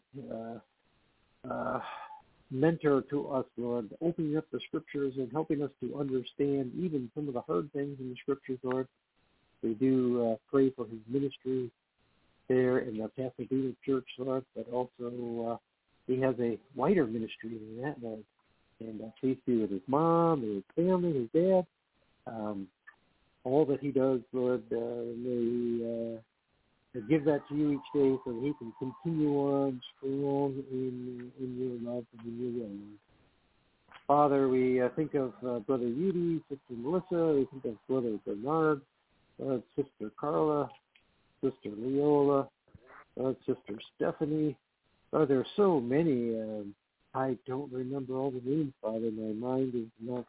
mentor to us, Lord, opening up the scriptures and helping us to understand even some of the hard things in the scriptures, Lord. We do pray for his ministry there in the Pasadena Church, Lord, but also he has a wider ministry than that, Lord. And please be with his mom and his family, his dad, all that he does, Lord, may he give that to you each day so that he can continue on strong in your love and in your will, Lord. Father, we think of Brother Yudi, Sister Melissa, we think of Brother Bernard, Sister Carla, Sister Leola, Sister Stephanie. There are so many. I don't remember all the names, Father. My mind is not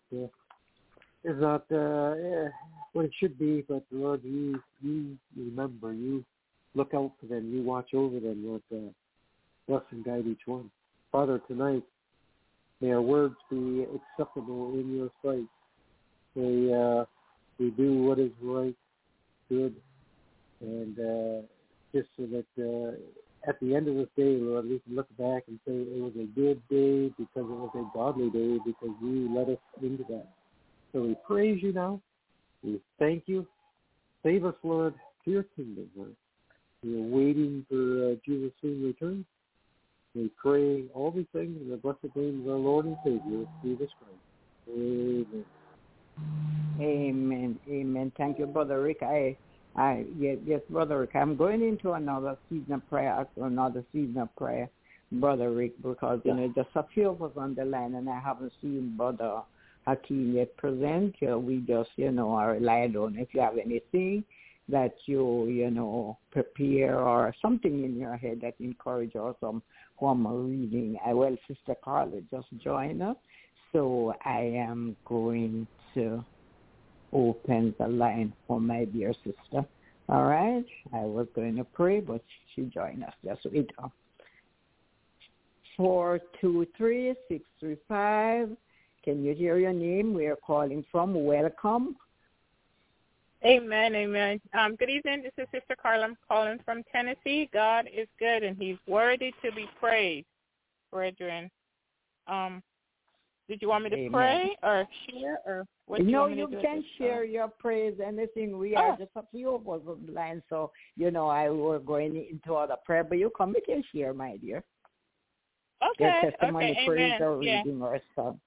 what it should be. But Lord, you remember. You look out for them. You watch over them. Lord, bless and guide each one. Father, tonight, may our words be acceptable in your sight. May we do what is right, good, and just so that at the end of this day, Lord, we can look back and say it was a good day because it was a godly day because you led us into that. So we praise you now. We thank you. Save us, Lord, to your kingdom, Lord. We are waiting for Jesus' soon return. We pray all these things in the blessed name of our Lord and Savior, Jesus Christ. Amen. Amen. Amen. Thank you, Brother Rick. Yes, Brother Rick. I'm going into another season of prayer, Brother Rick, because just a few of us on the line, and I haven't seen Brother Hakeem yet present. We just are relied on. If you have anything that you prepare or something in your head that encourage or some form of reading, Sister Carla just joined us, so I am going to open the line for my dear sister. All right? I was going to pray, but she joined us. Just wait. 423-635. Can you hear your name? We are calling from. Welcome. Amen, amen. Good evening. This is Sister Carla. I'm calling from Tennessee. God is good, and he's worthy to be praised, brethren. Did you want me to pray or share, or what do you want me to do? No, you can share your praise, anything. We are just a few of us on the line, so, I were going into other prayer, but you can share, my dear. Okay, your testimony, praise, amen. or reading or stuff.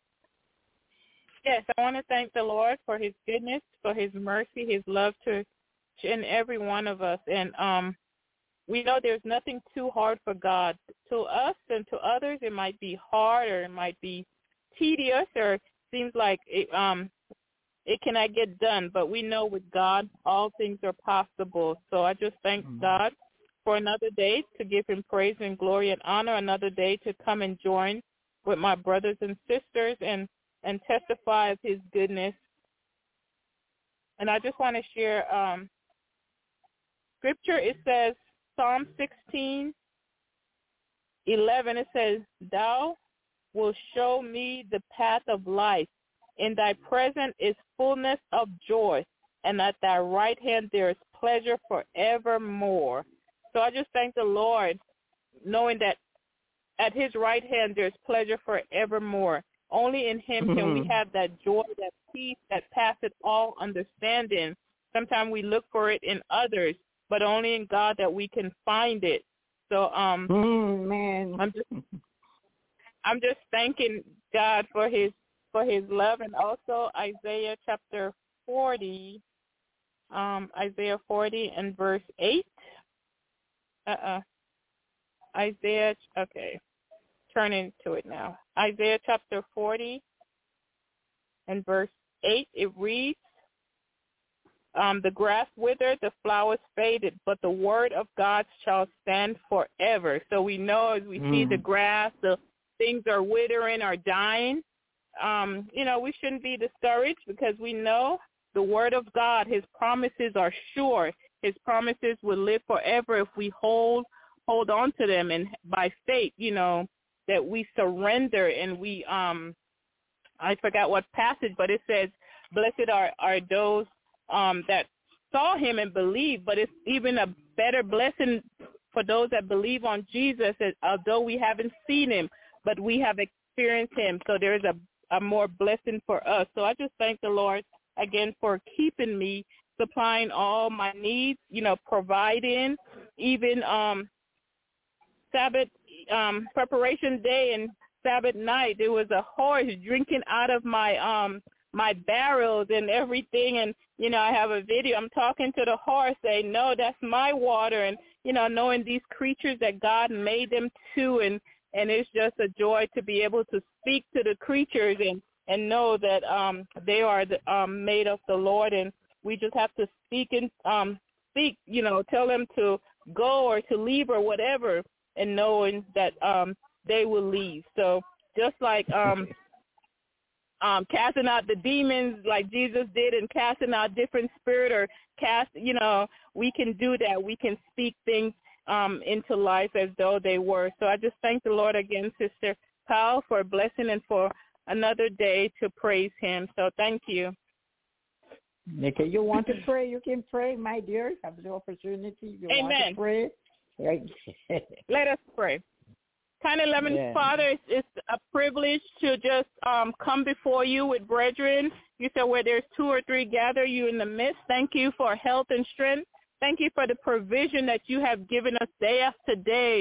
Yes, I want to thank the Lord for his goodness, for his mercy, his love to each and every one of us. And we know there's nothing too hard for God. To us and to others, it might be hard, or it might be tedious, or it seems like it cannot get done. But we know with God, all things are possible. So I just thank God for another day to give him praise and glory and honor, another day to come and join with my brothers and sisters and testify of his goodness. And I just want to share scripture. It says, Psalm 16:11, it says, "Thou will show me the path of life. In thy presence is fullness of joy, and at thy right hand there is pleasure forevermore." So I just thank the Lord, knowing that at his right hand there's pleasure forevermore. Only in him can we have that joy, that peace that passeth all understanding. Sometimes we look for it in others, but only in God that we can find it. So man, I'm just thanking God for his love. And also Isaiah chapter 40, Isaiah 40 and verse 8. Turning to it now. Isaiah chapter 40 and verse 8, it reads, "The grass withered, the flowers faded, but the word of God shall stand forever." So we know as we see the grass, the things are withering or dying. We shouldn't be discouraged, because we know the word of God, his promises are sure. His promises will live forever if we hold on to them, and by faith, that we surrender, and we I forgot what passage, but it says, "Blessed are those that saw him and believed," but it's even a better blessing for those that believe on Jesus, although we haven't seen him, but we have experienced him. So there's a more blessing for us. So I just thank the Lord again for keeping me, supplying all my needs, providing, even Sabbath preparation day and Sabbath night. There was a horse drinking out of my my barrels and everything, and I have a video. I'm talking to the horse, saying, "No, that's my water," and knowing these creatures that God made them to, and it's just a joy to be able to speak to the creatures and know that they are made of the Lord, and we just have to speak and speak, tell them to go or to leave or whatever, and knowing that they will leave. So just like casting out the demons like Jesus did, and casting out different spirit, or we can do that. We can speak things into life as though they were. So I just thank the Lord again, Sister Powell, for a blessing and for another day to praise him. So thank you. Nikki, you want to pray? You can pray, my dear. You have the opportunity. You Amen. Want to pray? Right. Let us pray. Kind of loving Father, it's a privilege to just come before you with brethren. You said where there's 2 or 3 gather, you in the midst. Thank you for health and strength. Thank you for the provision that you have given us day after day.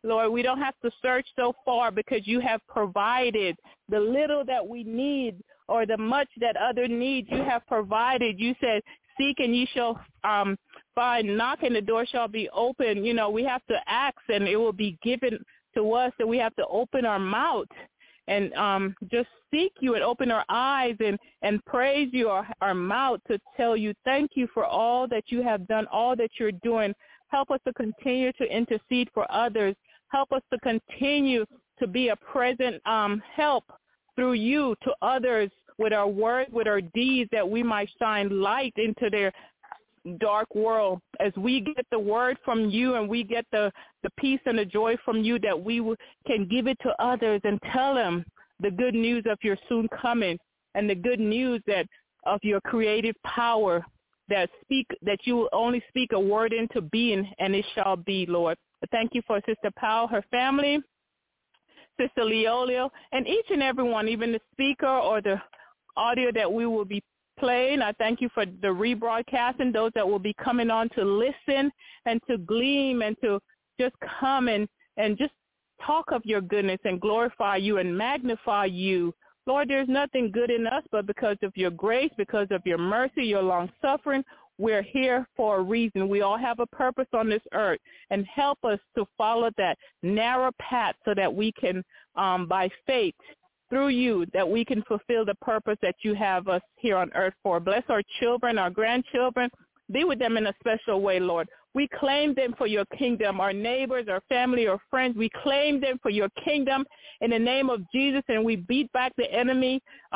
Lord, we don't have to search so far because you have provided the little that we need or the much that other needs. You have provided. You said, seek and you shall find, knock and the door shall be open. You know, we have to ask and it will be given to us, and we have to open our mouth and just seek you and open our eyes and praise you, our mouth to tell you thank you for all that you have done, all that you're doing. Help us to continue to intercede for others. Help us to continue to be a present help through you to others with our words, with our deeds, that we might shine light into their dark world. As we get the word from you and we get the peace and the joy from you, that we can give it to others and tell them the good news of your soon coming and the good news that of your creative power, that you will only speak a word into being and it shall be, Lord. Thank you for Sister Powell, her family, Sister Leolio, and each and every one, even the speaker or the audio that we will be playing. I thank you for the rebroadcast and those that will be coming on to listen and to gleam and to just come and just talk of your goodness and glorify you and magnify you. Lord, there's nothing good in us, but because of your grace, because of your mercy, your long-suffering, we're here for a reason. We all have a purpose on this earth, and help us to follow that narrow path so that we can, by faith, through you, that we can fulfill the purpose that you have us here on earth for. Bless our children, our grandchildren. Be with them in a special way, Lord. We claim them for your kingdom, our neighbors, our family, our friends. We claim them for your kingdom in the name of Jesus, and we beat back the enemy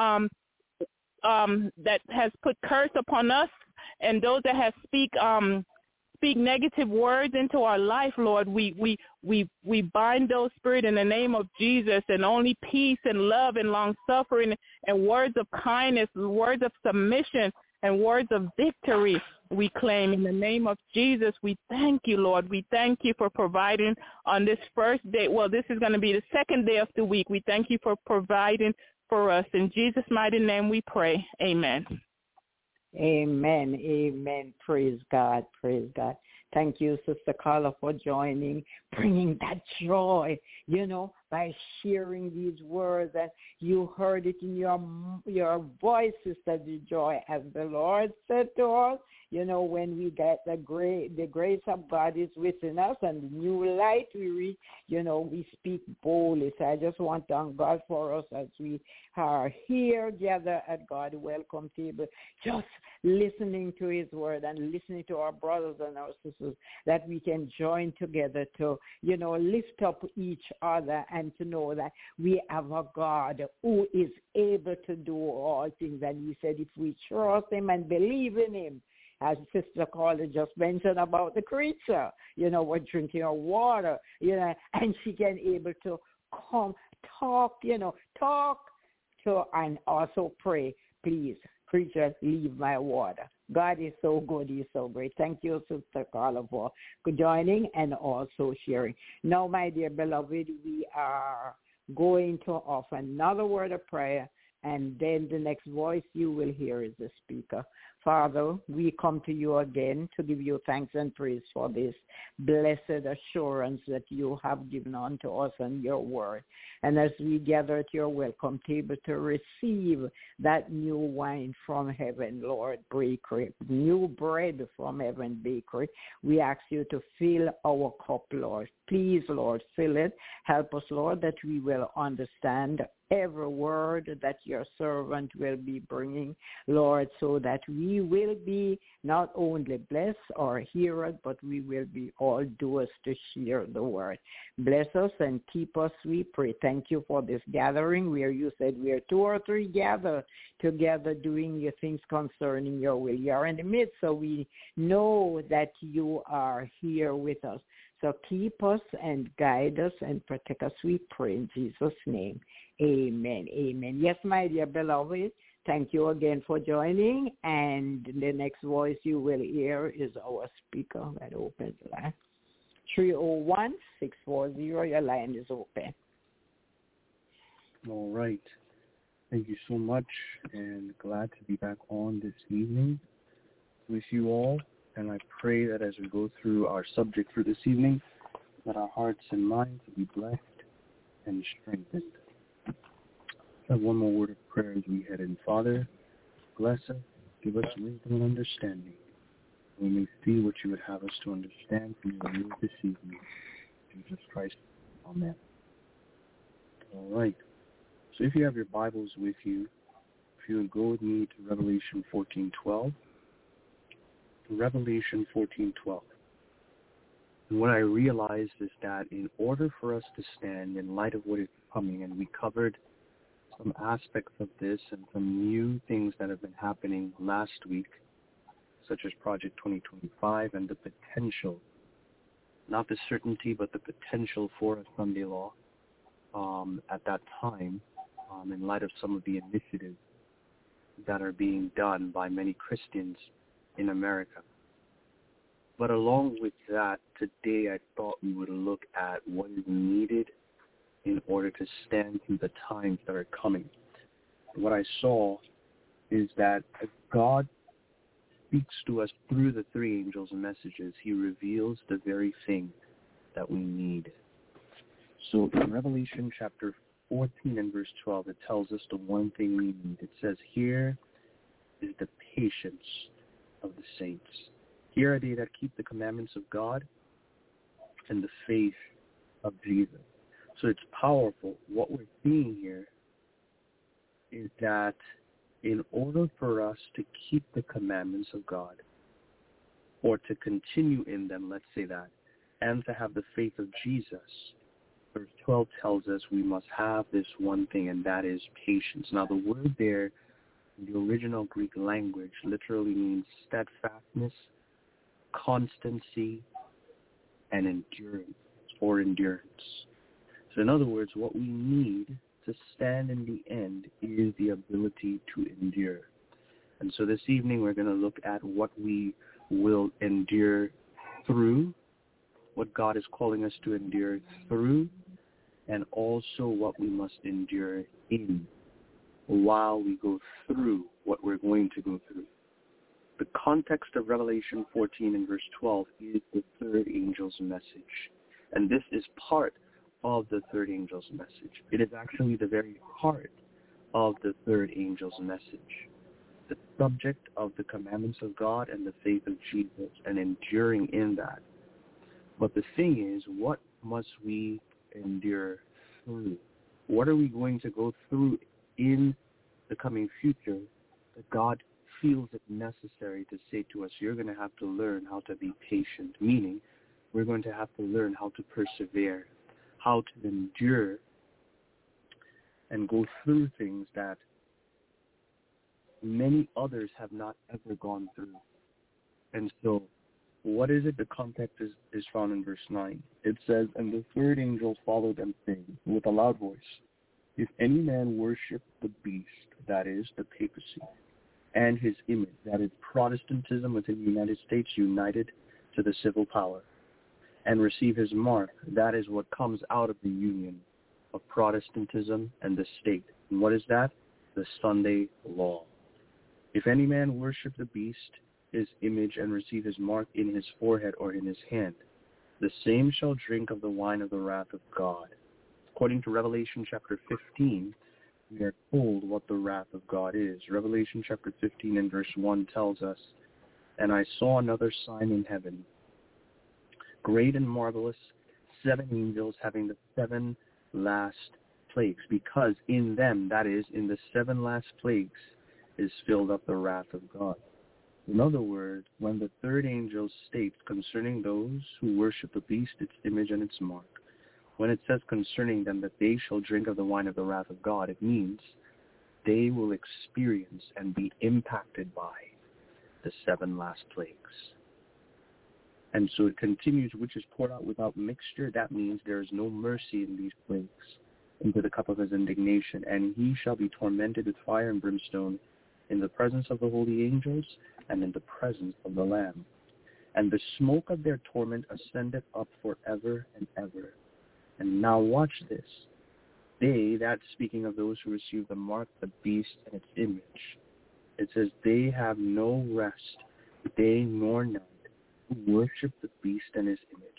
that has put curse upon us and those that have speak negative words into our life, Lord. We bind those spirits in the name of Jesus, and only peace and love and long-suffering and words of kindness, words of submission, and words of victory we claim in the name of Jesus. We thank you, Lord. We thank you for providing on this first day. Well, this is going to be the second day of the week. We thank you for providing for us. In Jesus' mighty name we pray. Amen. Amen. Amen. Praise God. Praise God. Thank you, Sister Carla, for joining, bringing that joy, by sharing these words. And you heard it in your voice, Sister Joy, as the Lord said to us, when we get the grace of God is within us and the new light we reach, we speak boldly. So I just want to thank God for us as we are here together at God Welcome Table, just listening to his word and listening to our brothers and our sisters, that we can join together to, lift up each other and to know that we have a God who is able to do all things. And he said if we trust him and believe in him, as Sister Carla just mentioned about the creature, we're drinking our water, and she can able to come talk to and also pray, please, creature, leave my water. God is so good. He's so great. Thank you, Sister Carla, for joining and also sharing. Now, my dear beloved, we are going to offer another word of prayer, and then the next voice you will hear is the speaker. Father, we come to you again to give you thanks and praise for this blessed assurance that you have given unto us in your word. And as we gather at your welcome table to receive that new wine from heaven, Lord, bakery, new bread from heaven, bakery, we ask you to fill our cup, Lord. Please, Lord, fill it. Help us, Lord, that we will understand every word that your servant will be bringing, Lord, so that we will be not only blessed or hearers, but we will be all doers to share the word. Bless us and keep us, we pray. Thank you for this gathering where you said we are 2 or 3 gathered together doing your things concerning your will. You are in the midst, so we know that you are here with us. So keep us and guide us and protect us, we pray in Jesus' name. Amen. Amen. Yes, my dear beloved, thank you again for joining. And the next voice you will hear is our speaker that opens the line. 301-640, your line is open. All right. Thank you so much, and glad to be back on this evening with you all. And I pray that as we go through our subject for this evening, Let our hearts and minds be blessed and strengthened. I have one more word of prayer as we head in. Father, bless us, give us wisdom and understanding. We may see what you would have us to understand from your word this evening. Jesus Christ. Amen. All right. So if you have your Bibles with you, if you would go with me to Revelation 14:12. Revelation 14:12. And what I realized is that in order for us to stand in light of what is coming, and we covered some aspects of this and some new things that have been happening last week, such as Project 2025 and the potential, not the certainty, but the potential for a Sunday law at that time, in light of some of the initiatives that are being done by many Christians in America. But along with that, today I thought we would look at what is needed in order to stand through the times that are coming. What I saw is that as God speaks to us through the three angels' messages, he reveals the very thing that we need. So in Revelation chapter 14 and verse 12, it tells us the one thing we need. It says, here is the patience of the saints. Here are they that keep the commandments of God and the faith of Jesus. So it's powerful. What we're seeing here is that in order for us to keep the commandments of God, or to continue in them, let's say that, and to have the faith of Jesus, verse 12 tells us we must have this one thing, and that is patience. Now the word there in the original Greek language literally means steadfastness, constancy, and endurance. So in other words, what we need to stand in the end is the ability to endure. And so this evening we're going to look at what we will endure through, what God is calling us to endure through, and also what we must endure in while we go through what we're going to go through. The context of Revelation 14 and verse 12 is the third angel's message. And this is part of the third angel's message. It is actually the very heart of the third angel's message. The subject of the commandments of God and the faith of Jesus and enduring in that. But the thing is, what must we endure through? What are we going to go through in the coming future that God feels it necessary to say to us, you're going to have to learn how to be patient, meaning we're going to have to learn how to persevere, how to endure and go through things that many others have not ever gone through. And so what is it? The context is found in verse 9. It says, and the third angel followed them, saying with a loud voice, if any man worship the beast, that is, the papacy, and his image, that is, Protestantism within the United States united to the civil power, and receive his mark, that is what comes out of the union of Protestantism and the state. And what is that? The Sunday law. If any man worship the beast, his image, and receive his mark in his forehead or in his hand, the same shall drink of the wine of the wrath of God. According to Revelation chapter 15, we are told what the wrath of God is. Revelation chapter 15 and verse 1 tells us, and I saw another sign in heaven, great and marvelous, 7 angels having the 7 last plagues, because in them, that is, in the 7 last plagues, is filled up the wrath of God. In other words, when the third angel states concerning those who worship the beast, its image, and its mark, when it says concerning them that they shall drink of the wine of the wrath of God, it means they will experience and be impacted by the 7 last plagues. And so it continues, which is poured out without mixture. That means there is no mercy in these plagues, into the cup of his indignation. And he shall be tormented with fire and brimstone in the presence of the holy angels and in the presence of the Lamb. And the smoke of their torment ascendeth up forever and ever. And now watch this. They, that's speaking of those who receive the mark, the beast, and its image. It says, they have no rest, day nor night, who worship the beast and his image.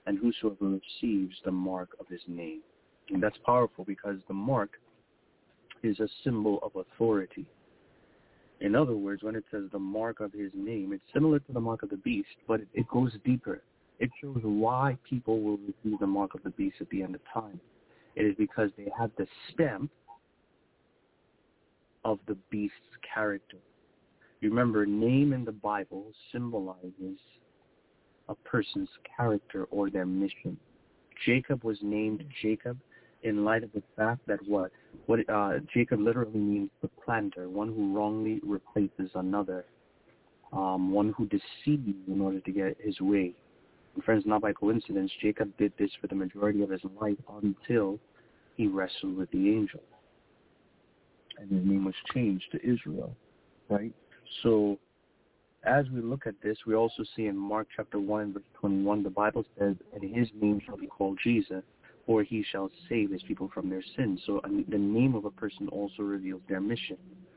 and whosoever receives the mark of his name. And that's powerful because the mark is a symbol of authority. In other words, when it says the mark of his name, it's similar to the mark of the beast, but it goes deeper. It shows why people will receive the mark of the beast at the end of time. It is because they have the stamp of the beast's character. Remember, name in the Bible symbolizes a person's character or their mission. Jacob was named Jacob in light of the fact that Jacob literally means the planter, one who wrongly replaces another, one who deceives in order to get his way. And friends, not by coincidence, Jacob did this for the majority of his life until he wrestled with the angel. And his name was changed to Israel, right? So as we look at this, we also see in Mark chapter 1 and verse 21, the Bible says, and his name shall be called Jesus, or he shall save his people from their sins. So the name of a person also reveals their mission.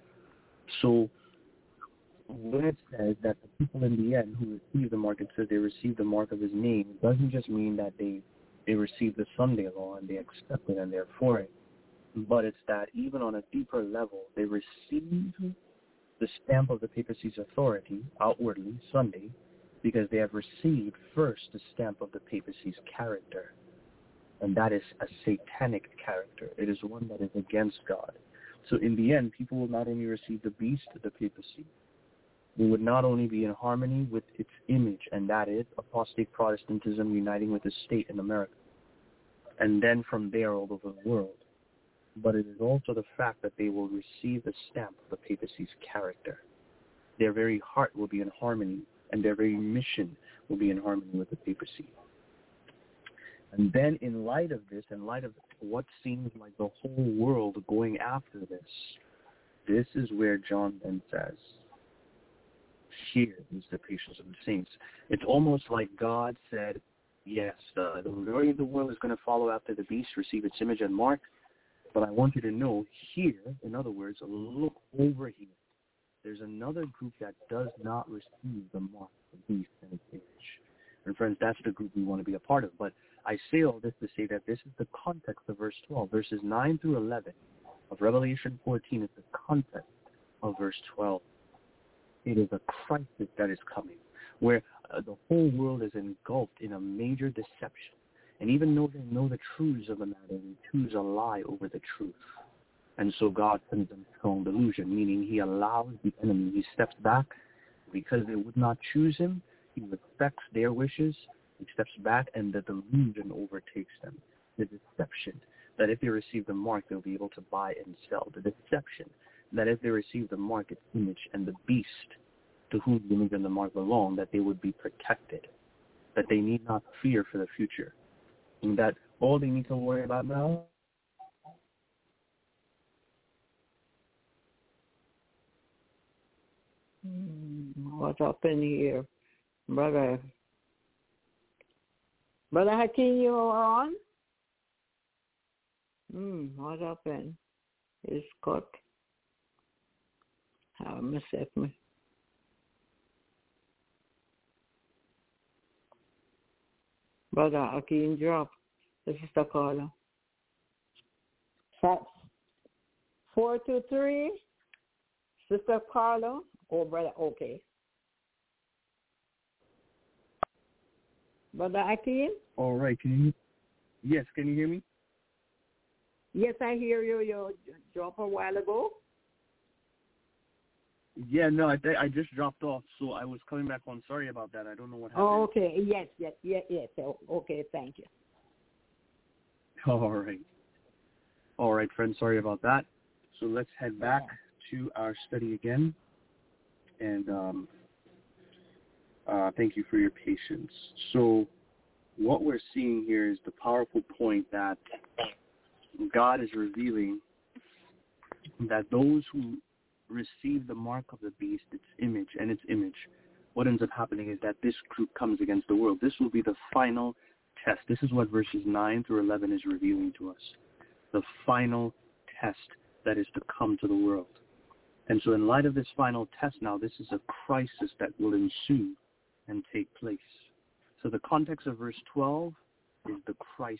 So when it says that the people in the end who receive the mark, it says they receive the mark of his name, it doesn't just mean that they receive the Sunday law and they accept it and they're for it. But it's that even on a deeper level, they receive the stamp of the papacy's authority outwardly, Sunday, because they have received first the stamp of the papacy's character. And that is a satanic character. It is one that is against God. So in the end, people will not only receive the beast, the papacy, they would not only be in harmony with its image, and that is apostate Protestantism uniting with the state in America, and then from there all over the world. But it is also the fact that they will receive the stamp of the papacy's character. Their very heart will be in harmony, and their very mission will be in harmony with the papacy. And then in light of this, in light of what seems like the whole world going after this is where John then says, here is the patience of the saints. It's almost like God said, yes, the majority of the world is going to follow after the beast, receive its image and mark, but I want you to know here, in other words, look over here. There's another group that does not receive the mark of the beast and its image. And friends, that's the group we want to be a part of. But I say all this to say that this is the context of verse 12. Verses 9 through 11 of Revelation 14 is the context of verse 12. It is a crisis that is coming, where the whole world is engulfed in a major deception. And even though they know the truths of the matter, they choose a lie over the truth. And so God sends them strong delusion, meaning he allows the enemy, he steps back because they would not choose him. He respects their wishes. He steps back and the delusion overtakes them. The deception that if they receive the mark, they'll be able to buy and sell. The deception that if they receive the mark, its image, and the beast to whom the image and the mark belong, that they would be protected, that they need not fear for the future, and that all they need to worry about now what's up in here, brother? Brother Hakeem, you are on? What's up in? It's cut. I mistake me. Brother Hakeem drop. This is the caller. 423. Sister Carla. Oh, brother. Okay. Brother Hakeem? All right. Can you hear me? Yes, I hear you. You dropped a while ago. Yeah, no, I just dropped off, so I was coming back on. Sorry about that. I don't know what happened. Oh, okay. Yes. Okay, thank you. All right, friends. Sorry about that. So let's head back to our study again. And thank you for your patience. So what we're seeing here is the powerful point that God is revealing that those who receive the mark of the beast, its image, what ends up happening is that this group comes against the world. This will be the final test. This is what verses 9 through 11 is revealing to us. The final test that is to come to the world. And so in light of this final test now, this is a crisis that will ensue and take place. It's So the context of verse 12 is the crisis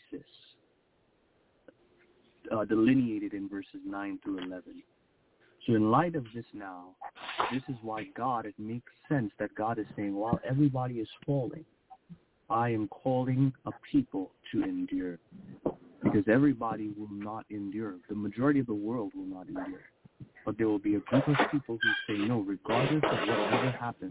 delineated in verses 9 through 11. So in light of this now, this is why it makes sense that God is saying, while everybody is falling, I am calling a people to endure. Because everybody will not endure. The majority of the world will not endure. But there will be a group of people who say, no, regardless of whatever happens,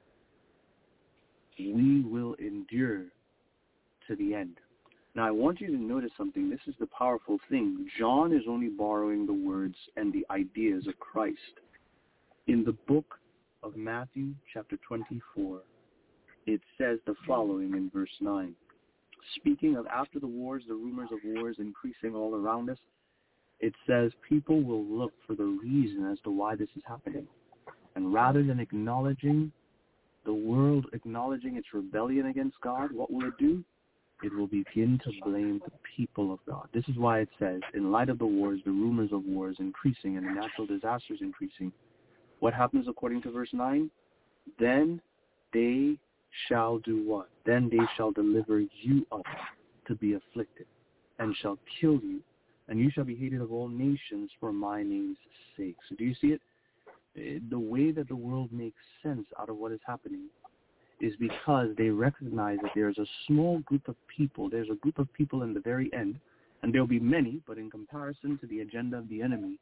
we will endure to the end. Now, I want you to notice something. This is the powerful thing. John is only borrowing the words and the ideas of Christ. In the book of Matthew, chapter 24, it says the following in verse 9. Speaking of after the wars, the rumors of wars increasing all around us, it says people will look for the reason as to why this is happening. And rather than acknowledging the world, acknowledging its rebellion against God, what will it do? It will begin to blame the people of God. This is why it says, in light of the wars, the rumors of wars increasing and the natural disasters increasing, what happens according to verse 9? Then they shall do what? Then they shall deliver you up to be afflicted, and shall kill you, and you shall be hated of all nations for my name's sake. So do you see it? The way that the world makes sense out of what is happening is because they recognize that there's a small group of people, there's a group of people in the very end, and there'll be many, but in comparison to the agenda of the enemy,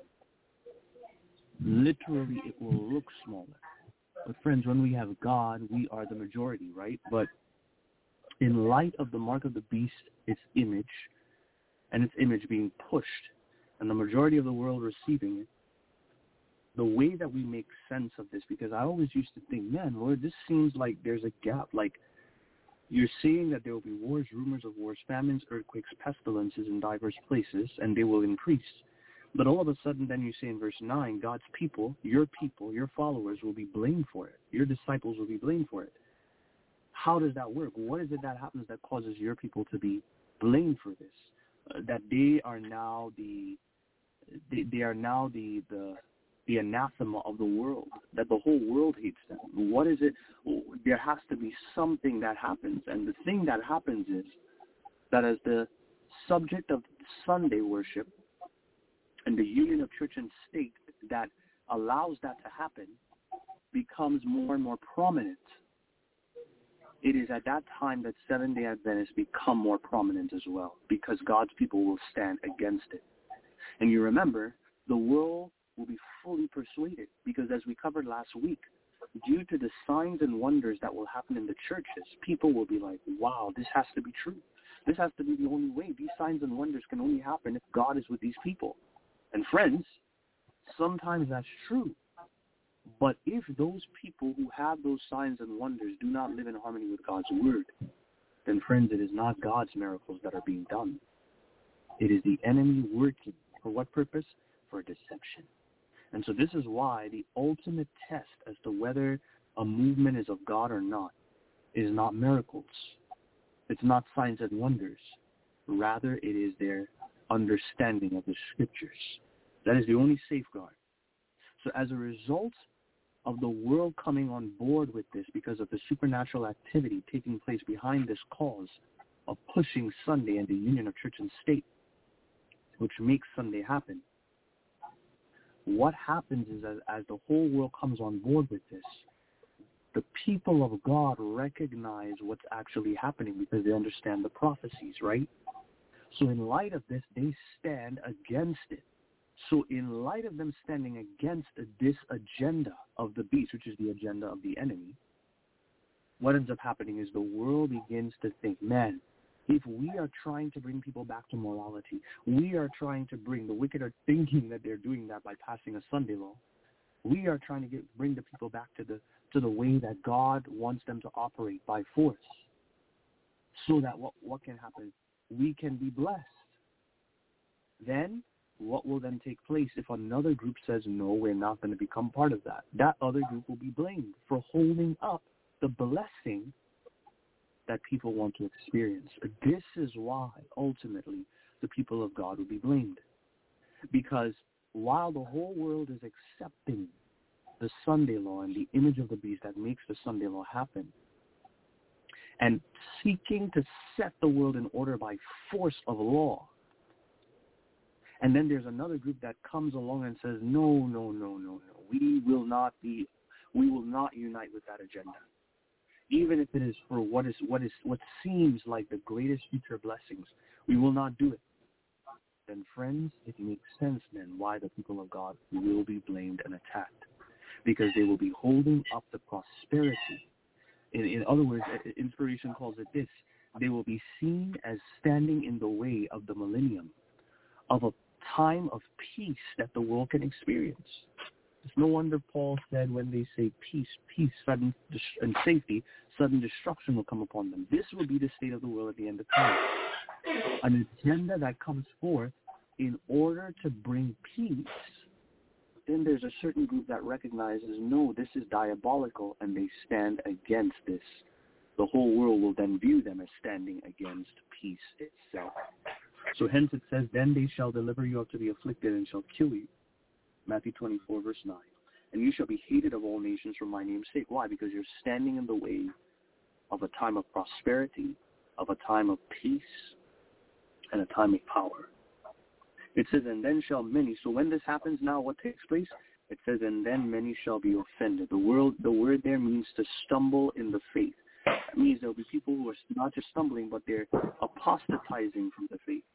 literally it will look smaller. But friends, when we have God, we are the majority, right? But in light of the mark of the beast, its image, and its image being pushed, and the majority of the world receiving it, the way that we make sense of this, because I always used to think, man, Lord, this seems like there's a gap. Like, you're saying that there will be wars, rumors of wars, famines, earthquakes, pestilences in diverse places, and they will increase. But all of a sudden, then you say in verse 9, God's people, your followers will be blamed for it. Your disciples will be blamed for it. How does that work? What is it that happens that causes your people to be blamed for this? That they are now the anathema of the world, that the whole world hates them. What is it? There has to be something that happens. And the thing that happens is that as the subject of Sunday worship and the union of church and state that allows that to happen becomes more and more prominent, it is at that time that Seventh-day Adventists become more prominent as well, because God's people will stand against it. And you remember, the world will be fully persuaded, because as we covered last week, due to the signs and wonders that will happen in the churches, people will be like, wow, this has to be true. This has to be the only way. These signs and wonders can only happen if God is with these people. And friends, sometimes that's true. But if those people who have those signs and wonders do not live in harmony with God's word, then friends, it is not God's miracles that are being done. It is the enemy working. For what purpose? For deception. And so this is why the ultimate test as to whether a movement is of God or not is not miracles. It's not signs and wonders. Rather, it is their understanding of the scriptures. That is the only safeguard. So as a result of the world coming on board with this, because of the supernatural activity taking place behind this cause of pushing Sunday and the union of church and state, which makes Sunday happen, what happens is as the whole world comes on board with this, the people of God recognize what's actually happening because they understand the prophecies, right? So in light of this, they stand against it. So in light of them standing against this agenda of the beast, which is the agenda of the enemy, what ends up happening is the world begins to think, man, if we are trying to bring people back to morality, we are trying to bring, the wicked are thinking that they're doing that by passing a Sunday law. We are trying to bring the people back to the way that God wants them to operate by force, so that what can happen? We can be blessed. Then what will then take place if another group says, no, we're not going to become part of that? That other group will be blamed for holding up the blessing that people want to experience. This is why, ultimately, the people of God will be blamed. Because while the whole world is accepting the Sunday law and the image of the beast that makes the Sunday law happen, and seeking to set the world in order by force of law. And then there's another group that comes along and says, no. We will not unite with that agenda. Even if it is for what seems like the greatest future blessings, we will not do it. Then, friends, it makes sense then why the people of God will be blamed and attacked, because they will be holding up the prosperity. In other words, inspiration calls it this: they will be seen as standing in the way of the millennium, of a time of peace that the world can experience. It's no wonder Paul said when they say peace, sudden and safety, sudden destruction will come upon them. This will be the state of the world at the end of time. An agenda that comes forth in order to bring peace. Then there's a certain group that recognizes, no, this is diabolical, and they stand against this. The whole world will then view them as standing against peace itself. So hence it says, then they shall deliver you up to be afflicted and shall kill you. Matthew 24, verse 9. And you shall be hated of all nations for my name's sake. Why? Because you're standing in the way of a time of prosperity, of a time of peace, and a time of power. It says, and then shall many. So when this happens now, what takes place? It says, and then many shall be offended. The word there means to stumble in the faith. That means there will be people who are not just stumbling, but they're apostatizing from the faith.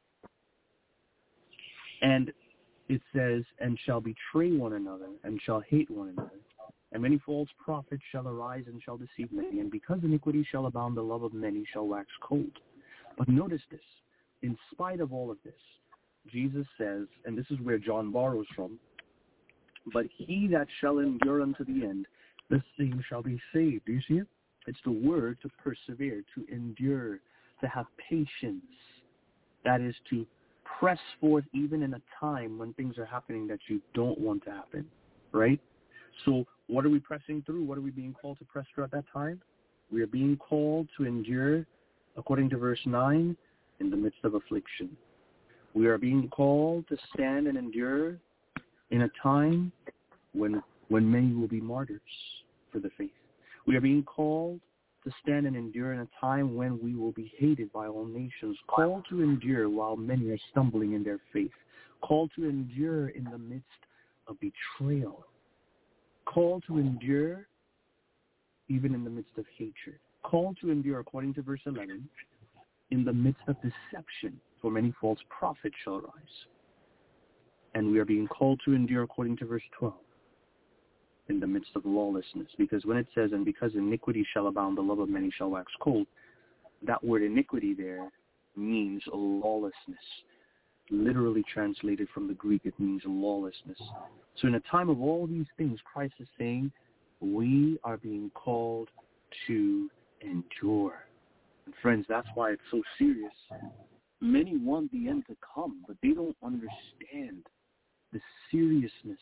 And it says, and shall betray one another, and shall hate one another. And many false prophets shall arise and shall deceive many. And because iniquity shall abound, the love of many shall wax cold. But notice this. In spite of all of this, Jesus says, and this is where John borrows from, but he that shall endure unto the end, the same shall be saved. Do you see it? It's the word to persevere, to endure, to have patience. That is to press forth even in a time when things are happening that you don't want to happen, right? So what are we pressing through? What are we being called to press through at that time? We are being called to endure, according to verse 9, in the midst of affliction. We are being called to stand and endure in a time when many will be martyrs for the faith. We are being called to stand and endure in a time when we will be hated by all nations, called to endure while many are stumbling in their faith, called to endure in the midst of betrayal, called to endure even in the midst of hatred, called to endure, according to verse 11, in the midst of deception, for many false prophets shall rise. And we are being called to endure, according to verse 12, in the midst of lawlessness. Because when it says, and because iniquity shall abound, the love of many shall wax cold, that word iniquity there means lawlessness. Literally translated from the Greek, it means lawlessness. So in a time of all these things, Christ is saying, we are being called to endure. And friends, that's why it's so serious. Many want the end to come, but they don't understand the seriousness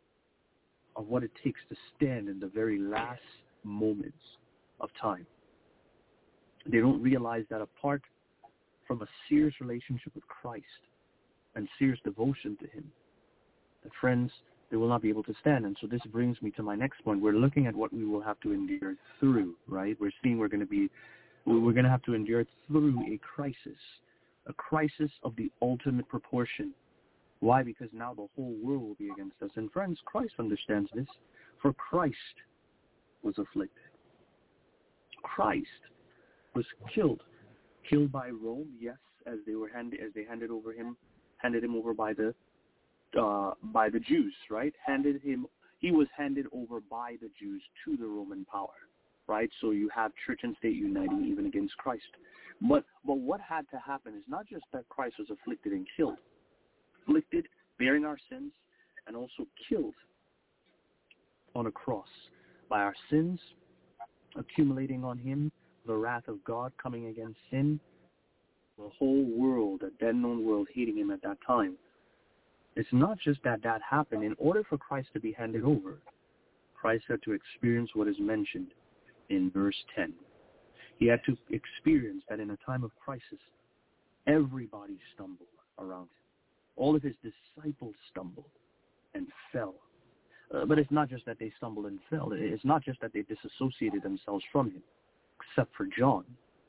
of what it takes to stand in the very last moments of time. They don't realize that apart from a serious relationship with Christ and serious devotion to him, the friends, they will not be able to stand. And so this brings me to my next point. We're looking at what we will have to endure through, right? We're seeing we're going to have to endure through a crisis of the ultimate proportion. Why? Because now the whole world will be against us. And friends, Christ understands this. For Christ was afflicted. Christ was killed by Rome, yes, as they handed him over by the Jews, right? He was handed over by the Jews to the Roman power, right? So you have church and state uniting even against Christ. But what had to happen is not just that Christ was afflicted and killed, afflicted, bearing our sins, and also killed on a cross by our sins, accumulating on him the wrath of God coming against sin, the whole world, the then known world, hating him at that time. It's not just that happened. In order for Christ to be handed over, Christ had to experience what is mentioned in verse 10. He had to experience that in a time of crisis, everybody stumbled around him. All of his disciples stumbled and fell. But it's not just that they stumbled and fell. It's not just that they disassociated themselves from him, except for John.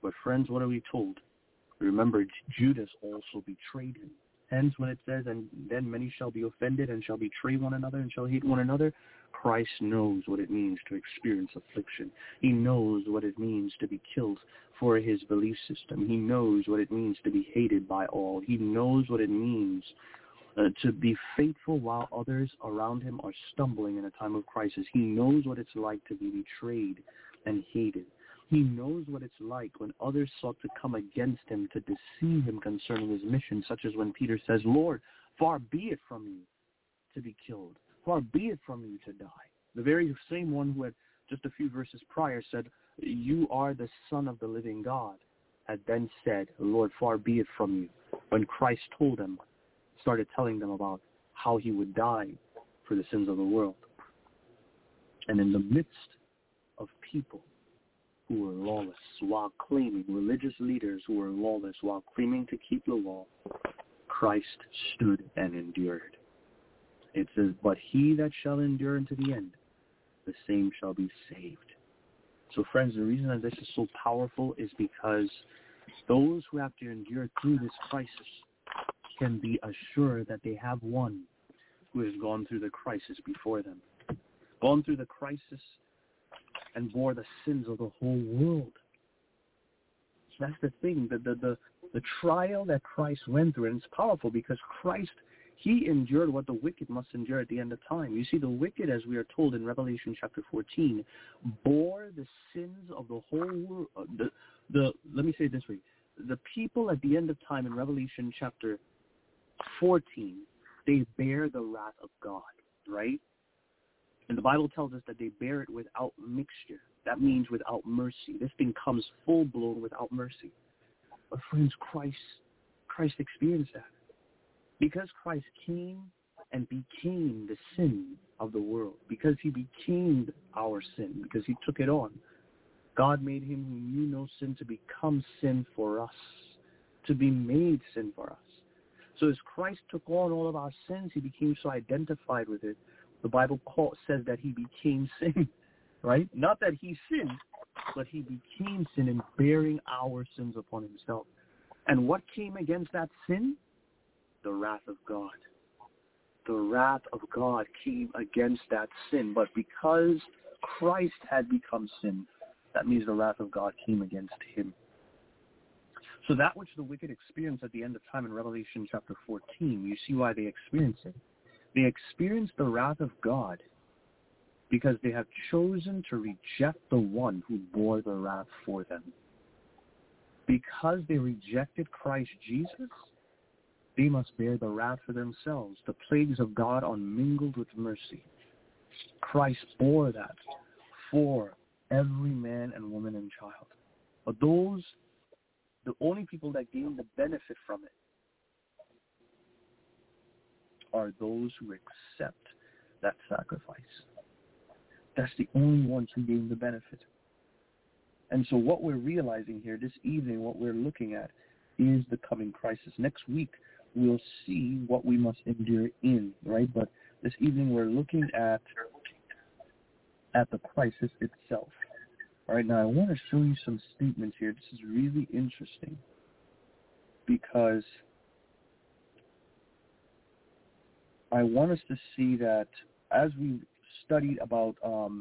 But friends, what are we told? Remember, Judas also betrayed him. Hence, when it says, and then many shall be offended and shall betray one another and shall hate one another, Christ knows what it means to experience affliction. He knows what it means to be killed for his belief system. He knows what it means to be hated by all. He knows what it means to be faithful while others around him are stumbling in a time of crisis. He knows what it's like to be betrayed and hated. He knows what it's like when others sought to come against him to deceive him concerning his mission, such as when Peter says, Lord, far be it from you to be killed. Far be it from you to die. The very same one who had just a few verses prior said, you are the Son of the living God, had then said, Lord, far be it from you, when Christ told him, started telling them about how he would die for the sins of the world. And in the midst of people who were lawless, while claiming, religious leaders who were lawless, while claiming to keep the law, Christ stood and endured. It says, but he that shall endure unto the end, the same shall be saved. So friends, the reason that this is so powerful is because those who have to endure through this crisis can be assured that they have one who has gone through the crisis before them, gone through the crisis and bore the sins of the whole world. That's the thing, the trial that Christ went through, and it's powerful because Christ, he endured what the wicked must endure at the end of time. You see, the wicked, as we are told in Revelation chapter 14, bore the sins of the whole world. Let me say it this way. The people at the end of time in Revelation chapter 14, they bear the wrath of God, right? And the Bible tells us that they bear it without mixture. That means without mercy. This thing comes full-blown without mercy. But friends, Christ experienced that. Because Christ came and became the sin of the world, because he became our sin, because he took it on, God made him who knew no sin to become sin for us, to be made sin for us. So as Christ took on all of our sins, he became so identified with it. The Bible says that he became sin, right? Not that he sinned, but he became sin in bearing our sins upon himself. And what came against that sin? The wrath of God. The wrath of God came against that sin. But because Christ had become sin, that means the wrath of God came against him. So that which the wicked experience at the end of time in Revelation chapter 14, you see why they experience it. They experience the wrath of God because they have chosen to reject the one who bore the wrath for them. Because they rejected Christ Jesus, they must bear the wrath for themselves, the plagues of God unmingled with mercy. Christ bore that for every man and woman and child. But those, the only people that gain the benefit from it are those who accept that sacrifice. That's the only ones who gain the benefit. And so what we're realizing here this evening, what we're looking at, is the coming crisis. Next week, we'll see what we must endure in, right? But this evening, we're looking at the crisis itself. All right, now I want to show you some statements here. This is really interesting because I want us to see that as we studied about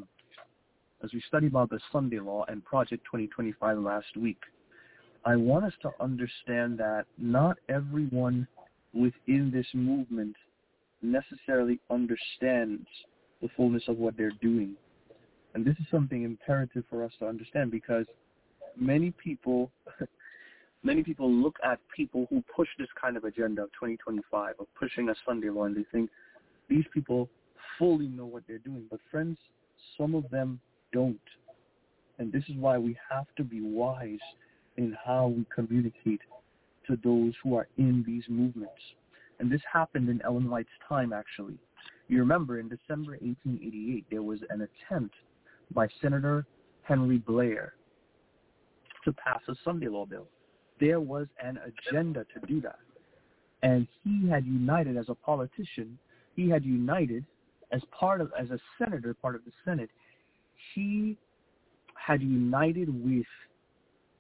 the Sunday Law and Project 2025 last week, I want us to understand that not everyone within this movement necessarily understands the fullness of what they're doing. And this is something imperative for us to understand because many people look at people who push this kind of agenda of 2025, of pushing a Sunday Law, and they think these people fully know what they're doing. But friends, some of them don't. And this is why we have to be wise in how we communicate to those who are in these movements. And this happened in Ellen White's time, actually. You remember in December 1888, there was an attempt by Senator Henry Blair to pass a Sunday Law bill. There was an agenda to do that. And he had united as a politician, he had united as a senator, part of the Senate, he had united with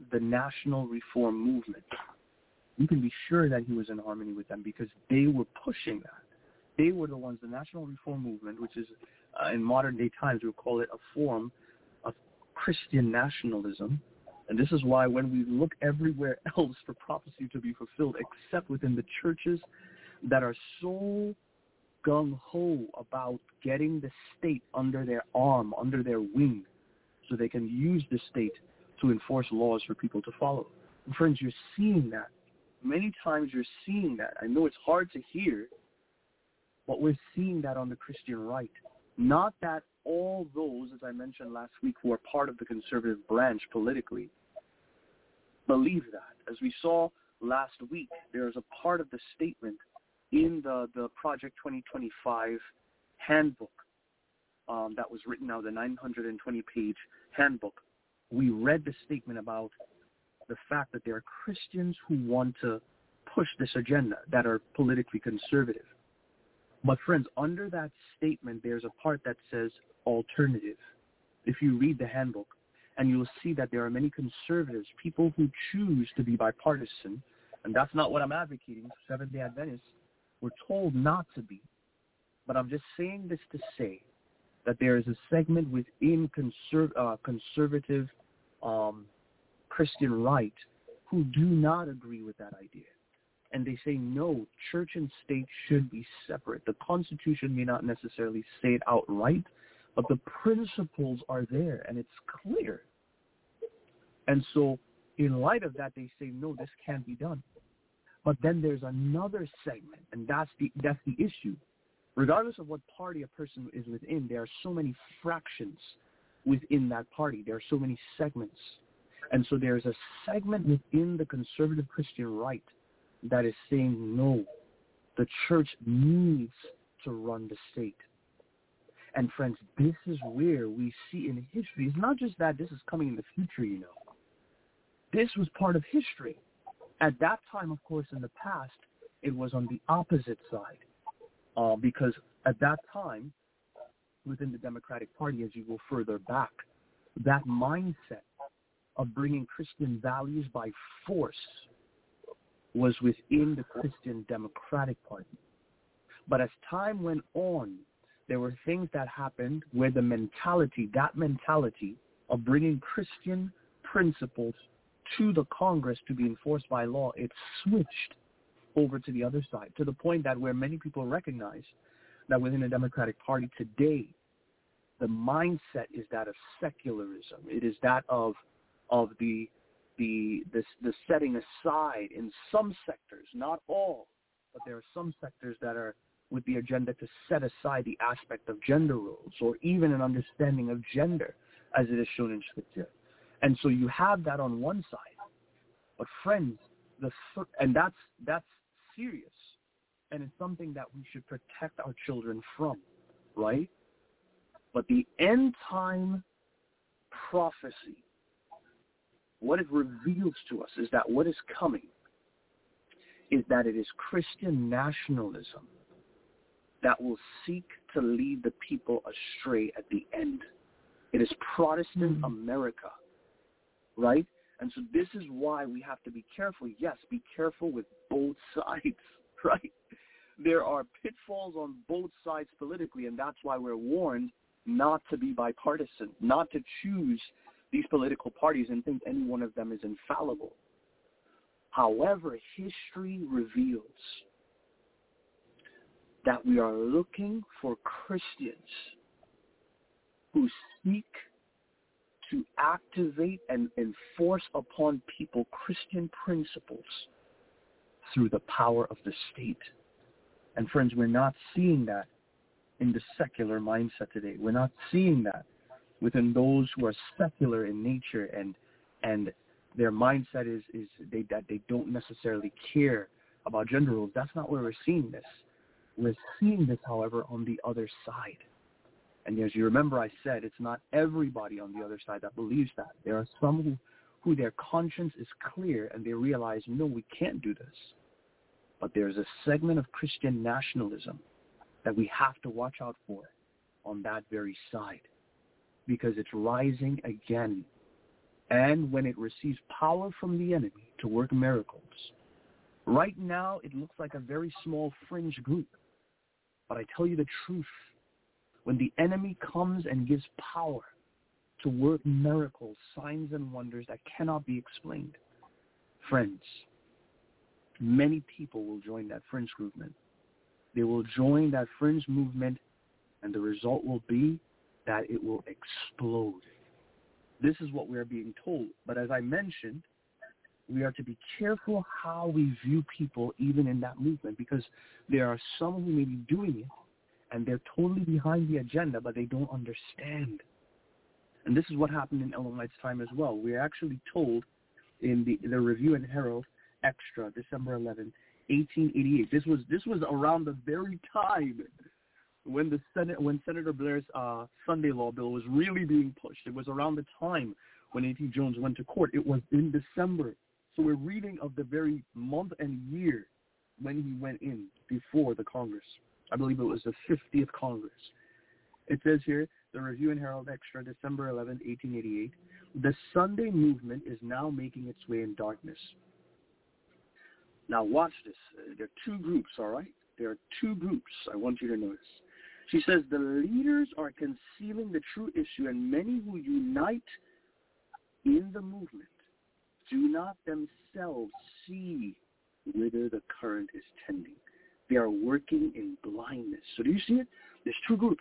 the National Reform Movement. You can be sure that he was in harmony with them because they were pushing that. They were the ones, the National Reform Movement, which is in modern day times, we would call it a form of Christian nationalism. And this is why when we look everywhere else for prophecy to be fulfilled, except within the churches that are so gung-ho about getting the state under their arm, under their wing, so they can use the state to enforce laws for people to follow. And friends, you're seeing that. Many times you're seeing that. I know it's hard to hear, but we're seeing that on the Christian right. Not that all those, as I mentioned last week, who are part of the conservative branch politically believe that. As we saw last week, there's a part of the statement in the Project 2025 handbook that was written out, the 920-page handbook. We read the statement about the fact that there are Christians who want to push this agenda that are politically conservative. But friends, under that statement, there's a part that says alternative. If you read the handbook, and you'll see that there are many conservatives, people who choose to be bipartisan, and that's not what I'm advocating. Seventh-day Adventists, we're told not to be. But I'm just saying this to say that there is a segment within conservative Christian right who do not agree with that idea. And they say, no, church and state should be separate. The Constitution may not necessarily say it outright, but the principles are there, and it's clear. And so in light of that, they say, no, this can't be done. But then there's another segment, and that's the issue. Regardless of what party a person is within, there are so many fractions within that party. There are so many segments. And so there's a segment within the conservative Christian right that is saying, no, the church needs to run the state. And friends, this is where we see in history, it's not just that this is coming in the future, you know. This was part of history. At that time, of course, in the past, it was on the opposite side. Because at that time, within the Democratic Party, as you go further back, that mindset of bringing Christian values by force was within the Christian Democratic Party. But as time went on, there were things that happened where that mentality of bringing Christian principles to the Congress to be enforced by law, it switched over to the other side, to the point that where many people recognize that within the Democratic Party today, the mindset is that of secularism. It is that of the setting aside in some sectors, not all, but there are some sectors that are with the agenda to set aside the aspect of gender roles or even an understanding of gender as it is shown in Scripture. And so you have that on one side. But friends, and that's serious. And it's something that we should protect our children from, right? But the end time prophecy, what it reveals to us is that what is coming is that it is Christian nationalism that will seek to lead the people astray at the end. It is Protestant America, right? And so this is why we have to be careful. Yes, be careful with both sides, right? There are pitfalls on both sides politically, and that's why we're warned not to be bipartisan, not to choose these political parties and think any one of them is infallible. However, history reveals that we are looking for Christians who seek to activate and enforce upon people Christian principles through the power of the state. And friends, we're not seeing that in the secular mindset today. We're not seeing that within those who are secular in nature and their mindset is that they don't necessarily care about gender roles. That's not where we're seeing this. We're seeing this, however, on the other side. And as you remember, I said it's not everybody on the other side that believes that. There are some who their conscience is clear and they realize, no, we can't do this. But there's a segment of Christian nationalism that we have to watch out for on that very side, because it's rising again. and when it receives power from the enemy to work miracles. Right now, it looks like a very small fringe group. But I tell you the truth, when the enemy comes and gives power to work miracles, signs and wonders that cannot be explained, friends, many people will join that fringe movement. They will join that fringe movement, and the result will be that it will explode. This is what we are being told. But as I mentioned, we are to be careful how we view people even in that movement, because there are some who may be doing it, and they're totally behind the agenda, but they don't understand. And this is what happened in Ellen White's time as well. We are actually told in the Review and Herald Extra, December 11, 1888. This was around the very time when Senator Blair's Sunday Law bill was really being pushed. It was around the time when A.T. Jones went to court. It was in December. So we're reading of the very month and year when he went in before the Congress. I believe it was the 50th Congress. It says here, the Review and Herald Extra, December 11, 1888, the Sunday movement is now making its way in darkness. Now watch this. There are two groups, all right? There are two groups I want you to notice. She says the leaders are concealing the true issue, and many who unite in the movement do not themselves see whither the current is tending. They are working in blindness. So do you see it? There's two groups.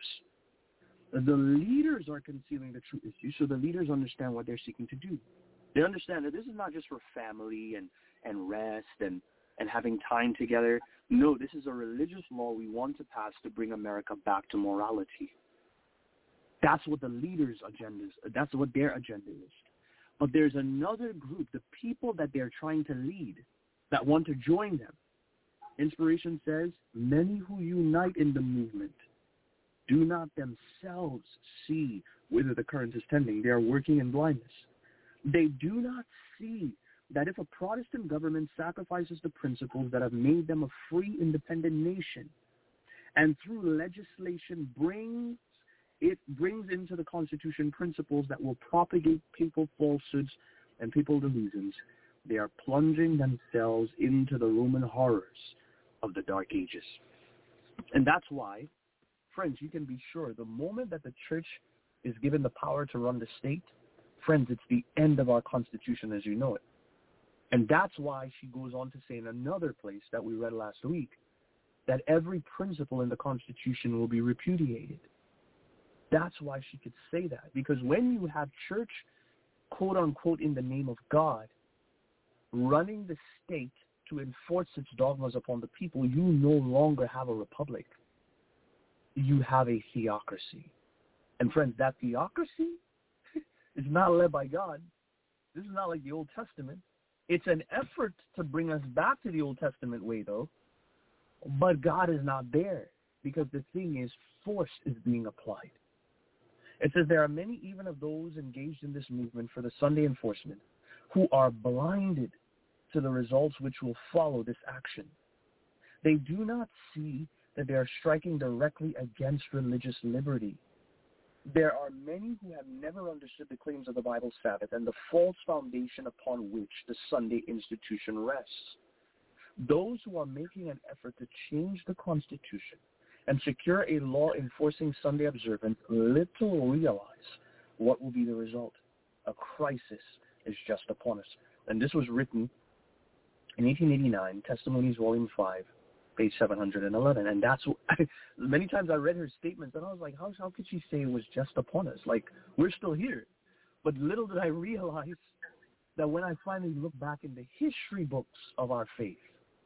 The leaders are concealing the true issue, so the leaders understand what they're seeking to do. They understand that this is not just for family and rest and having time together. No, this is a religious law we want to pass to bring America back to morality. That's what the leaders' agenda is. That's what their agenda is. But there's another group, the people that they're trying to lead, that want to join them. Inspiration says, many who unite in the movement do not themselves see whither the current is tending. They are working in blindness. They do not see that if a Protestant government sacrifices the principles that have made them a free, independent nation, and through legislation brings into the Constitution principles that will propagate people falsehoods and people delusions, they are plunging themselves into the Roman horrors of the Dark Ages. And that's why, friends, you can be sure the moment that the church is given the power to run the state, friends, it's the end of our Constitution as you know it. And that's why she goes on to say in another place that we read last week that every principle in the Constitution will be repudiated. That's why she could say that. Because when you have church, quote unquote, in the name of God, running the state to enforce its dogmas upon the people, you no longer have a republic. You have a theocracy. And friends, that theocracy is not led by God. This is not like the Old Testament. It's an effort to bring us back to the Old Testament way, though. But God is not there, because the thing is, force is being applied. It says there are many even of those engaged in this movement for the Sunday enforcement who are blinded to the results which will follow this action. They do not see that they are striking directly against religious liberty. There are many who have never understood the claims of the Bible Sabbath and the false foundation upon which the Sunday institution rests. Those who are making an effort to change the Constitution and secure a law enforcing Sunday observance little realize what will be the result. A crisis is just upon us. And this was written in 1889, Testimonies, Volume 5, page 711. And that's what, many times I read her statements, and I was like, how could she say it was just upon us? Like, we're still here. But little did I realize that when I finally look back in the history books of our faith,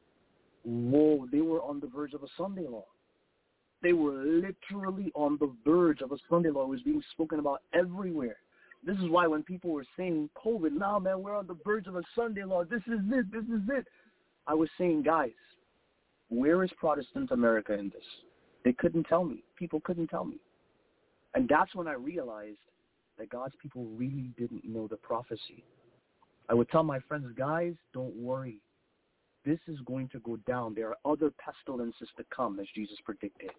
whoa, they were on the verge of a Sunday law. They were literally on the verge of a Sunday law. It was being spoken about everywhere. This is why when people were saying, COVID, now, man, we're on the verge of a Sunday law. This is it. I was saying, guys, where is Protestant America in this? They couldn't tell me. People couldn't tell me. And that's when I realized that God's people really didn't know the prophecy. I would tell my friends, guys, don't worry. This is going to go down. There are other pestilences to come, as Jesus predicted.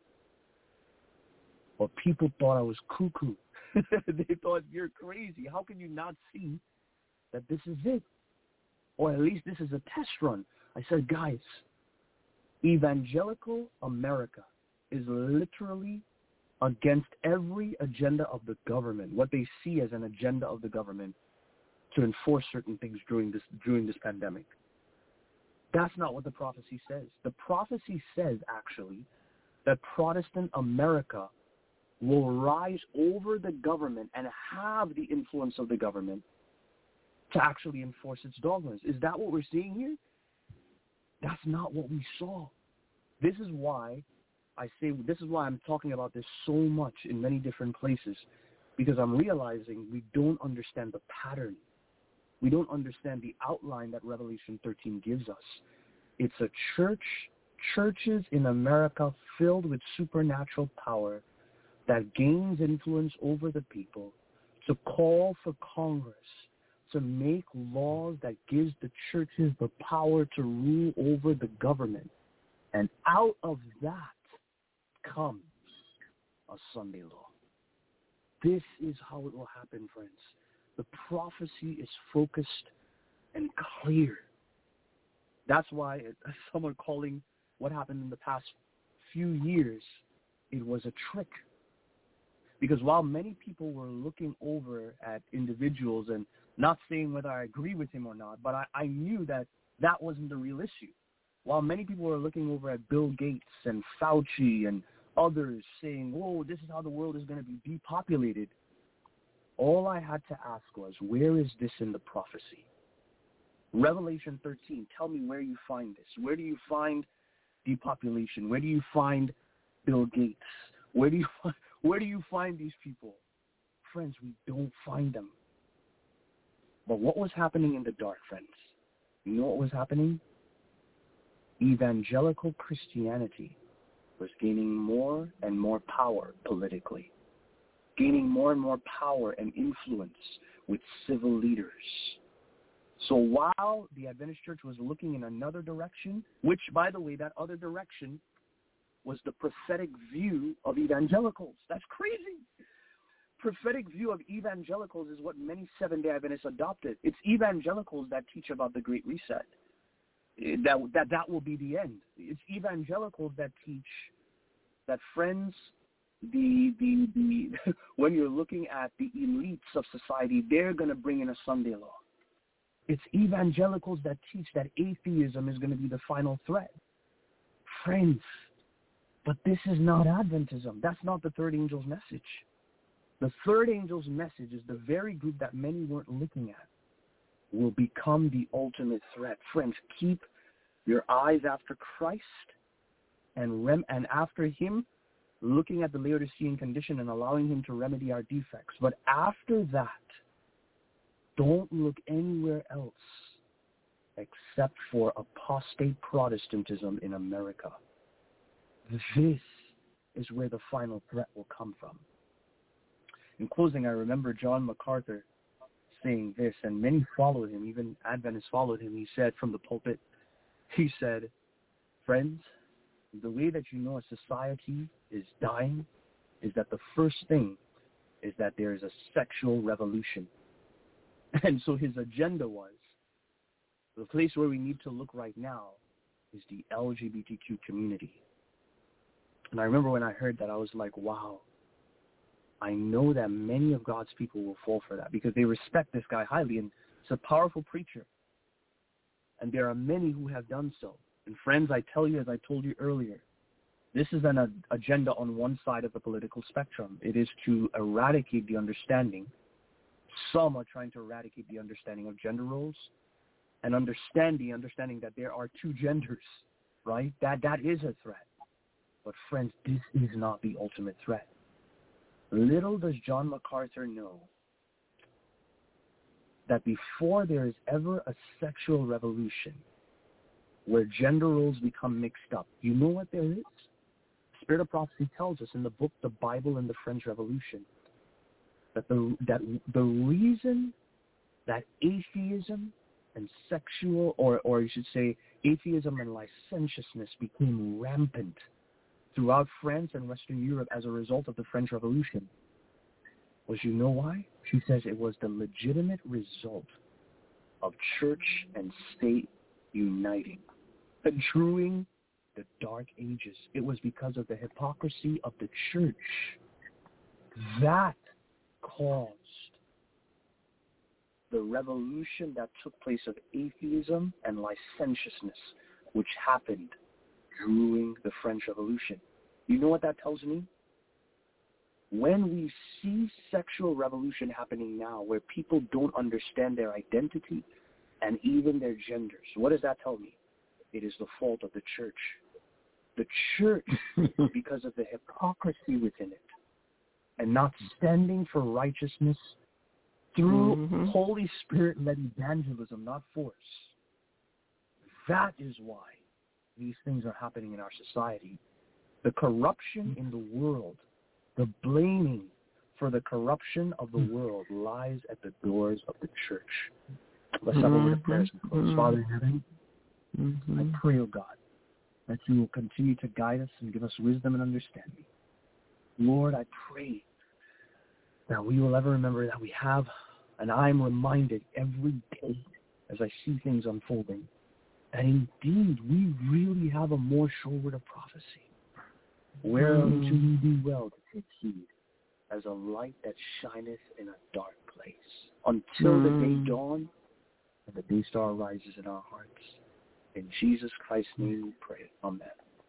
But people thought I was cuckoo. They thought, you're crazy. How can you not see that this is it, or at least this is a test run. I said, guys, evangelical America is literally against every agenda of the government, what they see as an agenda of the government to enforce certain things during this pandemic. That's not what the prophecy says. The prophecy says, actually, that Protestant America will rise over the government and have the influence of the government to actually enforce its dogmas. Is that what we're seeing here? That's not what we saw. This is why I'm talking about this so much in many different places, because I'm realizing we don't understand the pattern. We don't understand the outline that Revelation 13 gives us. It's a churches in America filled with supernatural power that gains influence over the people to call for Congress to make laws that gives the churches the power to rule over the government. And out of that comes a Sunday law. This is how it will happen, friends. The prophecy is focused and clear. That's why some are calling what happened in the past few years, it was a trick. Because while many people were looking over at individuals and not saying whether I agree with him or not, but I knew that that wasn't the real issue. While many people were looking over at Bill Gates and Fauci and others saying, whoa, this is how the world is going to be depopulated, all I had to ask was, where is this in the prophecy? Revelation 13, tell me where you find this. Where do you find depopulation? Where do you find Bill Gates? Where do you find these people? Friends, we don't find them. But what was happening in the dark, friends? You know what was happening? Evangelical Christianity was gaining more and more power politically, gaining more and more power and influence with civil leaders. So while the Adventist Church was looking in another direction, which, by the way, that other direction was the prophetic view of evangelicals. That's crazy. Prophetic view of evangelicals is what many Seventh-day Adventists adopted. It's evangelicals that teach about the Great Reset. That will be the end. It's evangelicals that teach that, friends, when you're looking at the elites of society, they're going to bring in a Sunday law. It's evangelicals that teach that atheism is going to be the final threat. Friends, but this is not Adventism. That's not the third angel's message. The third angel's message is the very group that many weren't looking at will become the ultimate threat. Friends, keep your eyes after Christ and after him, looking at the Laodicean condition and allowing him to remedy our defects. But after that, don't look anywhere else except for apostate Protestantism in America. This is where the final threat will come from. In closing, I remember John MacArthur saying this, and many followed him, even Adventists followed him. He said from the pulpit, he said, friends, the way that you know a society is dying is that the first thing is that there is a sexual revolution. And so his agenda was, the place where we need to look right now is the LGBTQ community. And I remember when I heard that, I was like, wow, I know that many of God's people will fall for that because they respect this guy highly, and he's a powerful preacher. And there are many who have done so. And friends, I tell you, as I told you earlier, this is an agenda on one side of the political spectrum. It is to eradicate the understanding. Some are trying to eradicate the understanding of gender roles and understanding that there are two genders, right? That is a threat. But friends, this is not the ultimate threat. Little does John MacArthur know that before there is ever a sexual revolution where gender roles become mixed up, you know what there is? Spirit of Prophecy tells us in the book, The Bible and the French Revolution, that the reason that atheism and sexual, or you should say atheism and licentiousness became rampant throughout France and Western Europe as a result of the French Revolution was, you know why? She says it was the legitimate result of church and state uniting, during the Dark Ages. It was because of the hypocrisy of the church that caused the revolution that took place of atheism and licentiousness, which happened during the French Revolution. You know what that tells me? When we see sexual revolution happening now, where people don't understand their identity and even their genders, what does that tell me? It is the fault of the church. The church, because of the hypocrisy within it, and not standing for righteousness through Holy Spirit-led evangelism, not force. That is why these things are happening in our society. The corruption in the world, the blaming for the corruption of the world lies at the doors of the church. Let's have a word of prayer as we close. Father in heaven, I pray, O God, that you will continue to guide us and give us wisdom and understanding. Lord, I pray that we will ever remember that we have, and I'm reminded every day as I see things unfolding, that indeed we really have a more sure word of prophecy, whereunto we do well to take heed, as a light that shineth in a dark place, until the day dawn and the day star rises in our hearts. In Jesus Christ's name we pray. Amen.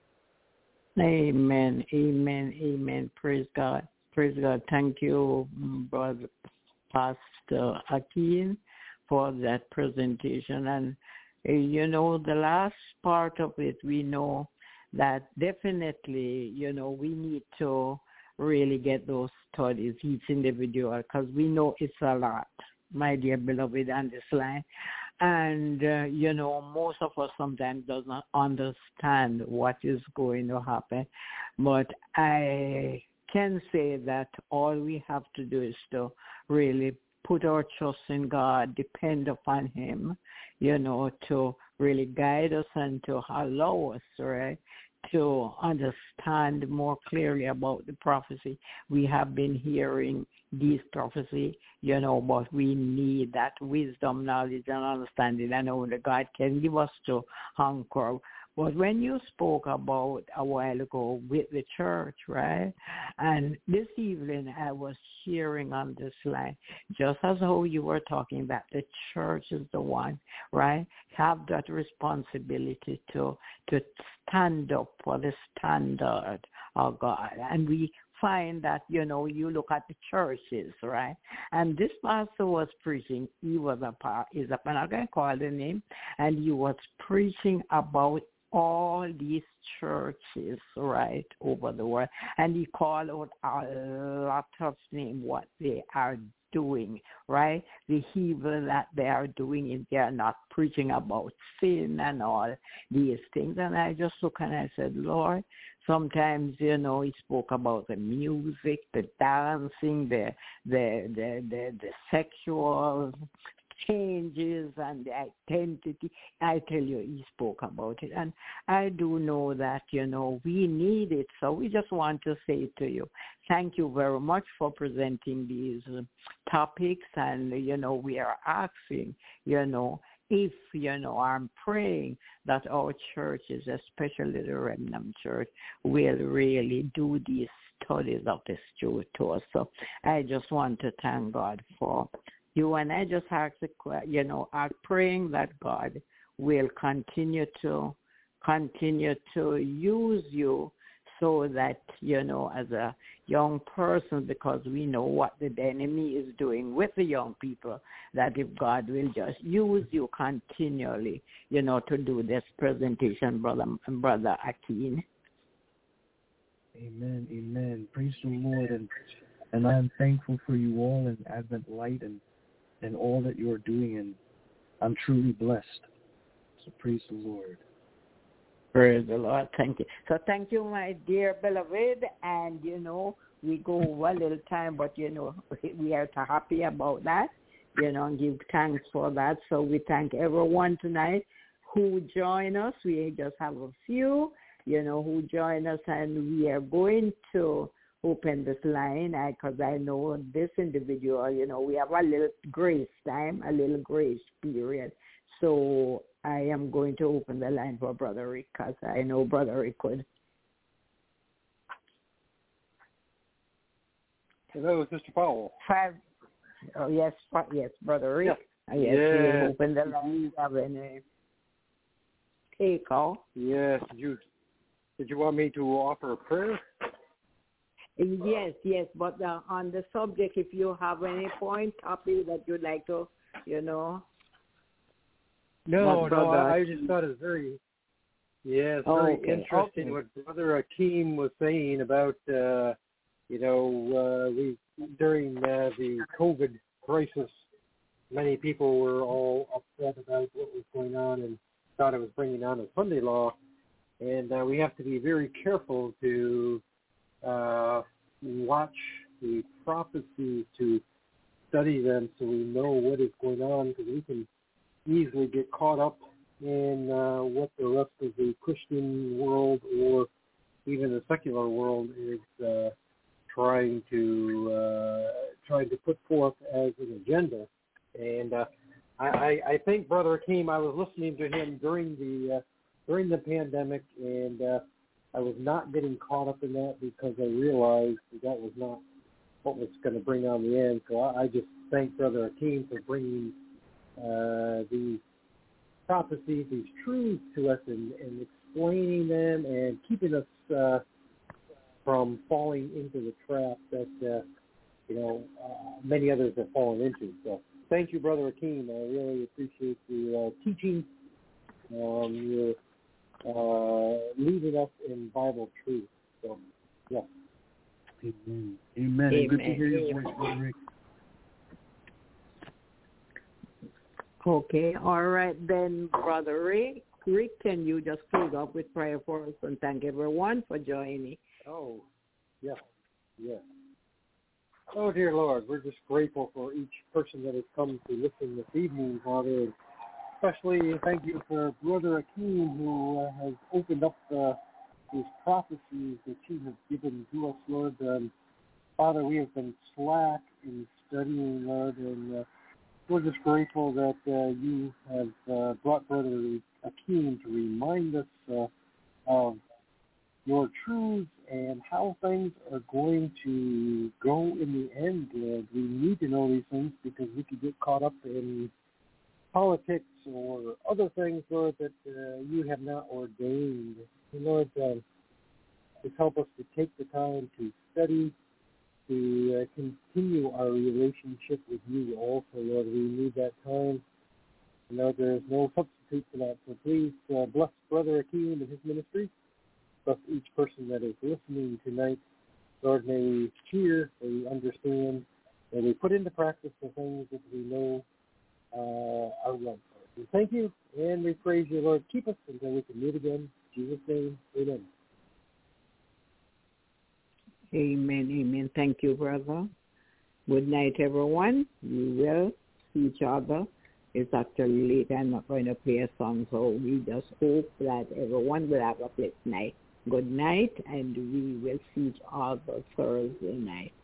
Amen, amen, amen. Praise God. Praise God. Thank you, Brother Pastor Akin, for that presentation. And, the last part of it, we know that definitely, we need to really get those studies, each individual, because we know it's a lot, my dear beloved, on this line. And, most of us sometimes does not understand what is going to happen. But I can say that all we have to do is to really put our trust in God, depend upon him, to really guide us and to allow us, right, to understand more clearly about the prophecy. We have been hearing these prophecy, but we need that wisdom, knowledge, and understanding, and only God can give us to anchor. But when you spoke about a while ago with the church, right, and this evening I was sharing on this line, just as how you were talking that the church is the one, right, have that responsibility to stand up for the standard of God. And we find that, you look at the churches, right? And this pastor was preaching, I'm not going to call the name, and he was preaching about all these churches, right, over the world. And he called out a lot of names, what they are doing, right? The evil that they are doing if they are not preaching about sin and all these things. And I just looked and I said, Lord, sometimes, he spoke about the music, the dancing, the sexual changes and the identity. I tell you, he spoke about it. And I do know that, we need it. So we just want to say to you, thank you very much for presenting these topics. And, we are asking, if, I'm praying that our churches, especially the Remnant Church, will really do these studies of the truth to us. So I just want to thank God for you. And I just ask, I'm praying that God will continue to use you, so that, as a young person, because we know what the enemy is doing with the young people, that if God will just use you continually, to do this presentation, Brother Akin. Amen, amen. Praise the Lord. And I am thankful for you all and Advent Light and all that you are doing, and I'm truly blessed. So praise the Lord. Praise the Lord. Thank you. So thank you, my dear beloved. And, we go over a little time, but, we are happy about that, and give thanks for that. So we thank everyone tonight who join us. We just have a few, who join us, and we are going to open this line because I know this individual, we have a little grace time, a little grace period. So I am going to open the line for Brother Rick because I know Brother Rick could. Hello, Sister Powell. Yes, Brother Rick. Yeah. Yes, we open the line. Have any take call? Yes. Did you want me to offer a prayer? Yes, but on the subject, if you have any point, topic that you'd like to, No, I just thought it was very interesting what Brother Akeem was saying about, we during the COVID crisis, many people were all upset about what was going on and thought it was bringing on a Sunday law. And we have to be very careful to watch the prophecies, to study them so we know what is going on, because we can easily get caught up in what the rest of the Christian world or even the secular world is trying to put forth as an agenda. And I think Brother Akeem, I was listening to him during the pandemic, and I was not getting caught up in that because I realized that was not what was going to bring on the end. So I just thank Brother Akeem for bringing these prophecies, these truths to us, and explaining them and keeping us from falling into the trap that many others have fallen into. So thank you, Brother Akeem. I really appreciate your teaching. Your leading us in Bible truth. So, yeah. Amen. Amen. And good to hear your voice, Brother Rick. Okay, all right then, Brother Rick. Rick, can you just close up with prayer for us and thank everyone for joining? Oh, yes. Oh, dear Lord, we're just grateful for each person that has come to listen this evening, Father. Especially thank you for Brother Akeem, who has opened up these prophecies that you have given to us, Lord. Father, we have been slack in studying, Lord, and we're just grateful that you have brought Brother Akeem to remind us of your truths and how things are going to go in the end, Lord. We need to know these things because we could get caught up in politics or other things, Lord, that you have not ordained. And Lord, just help us to take the time to study, to continue our relationship with you also, Lord. We need that time. You know, there is no substitute for that. So please bless Brother Akeem and his ministry. Bless each person that is listening tonight. Lord, may we hear, may we understand, may we put into practice the things that we know are right. We thank you and we praise you, Lord. Keep us until we can meet again. In Jesus' name, amen. Amen. Thank you, brother. Good night, everyone. We will see each other. It's actually late. I'm not going to play a song, so we just hope that everyone will have a blessed night. Good night, and we will see each other Thursday night.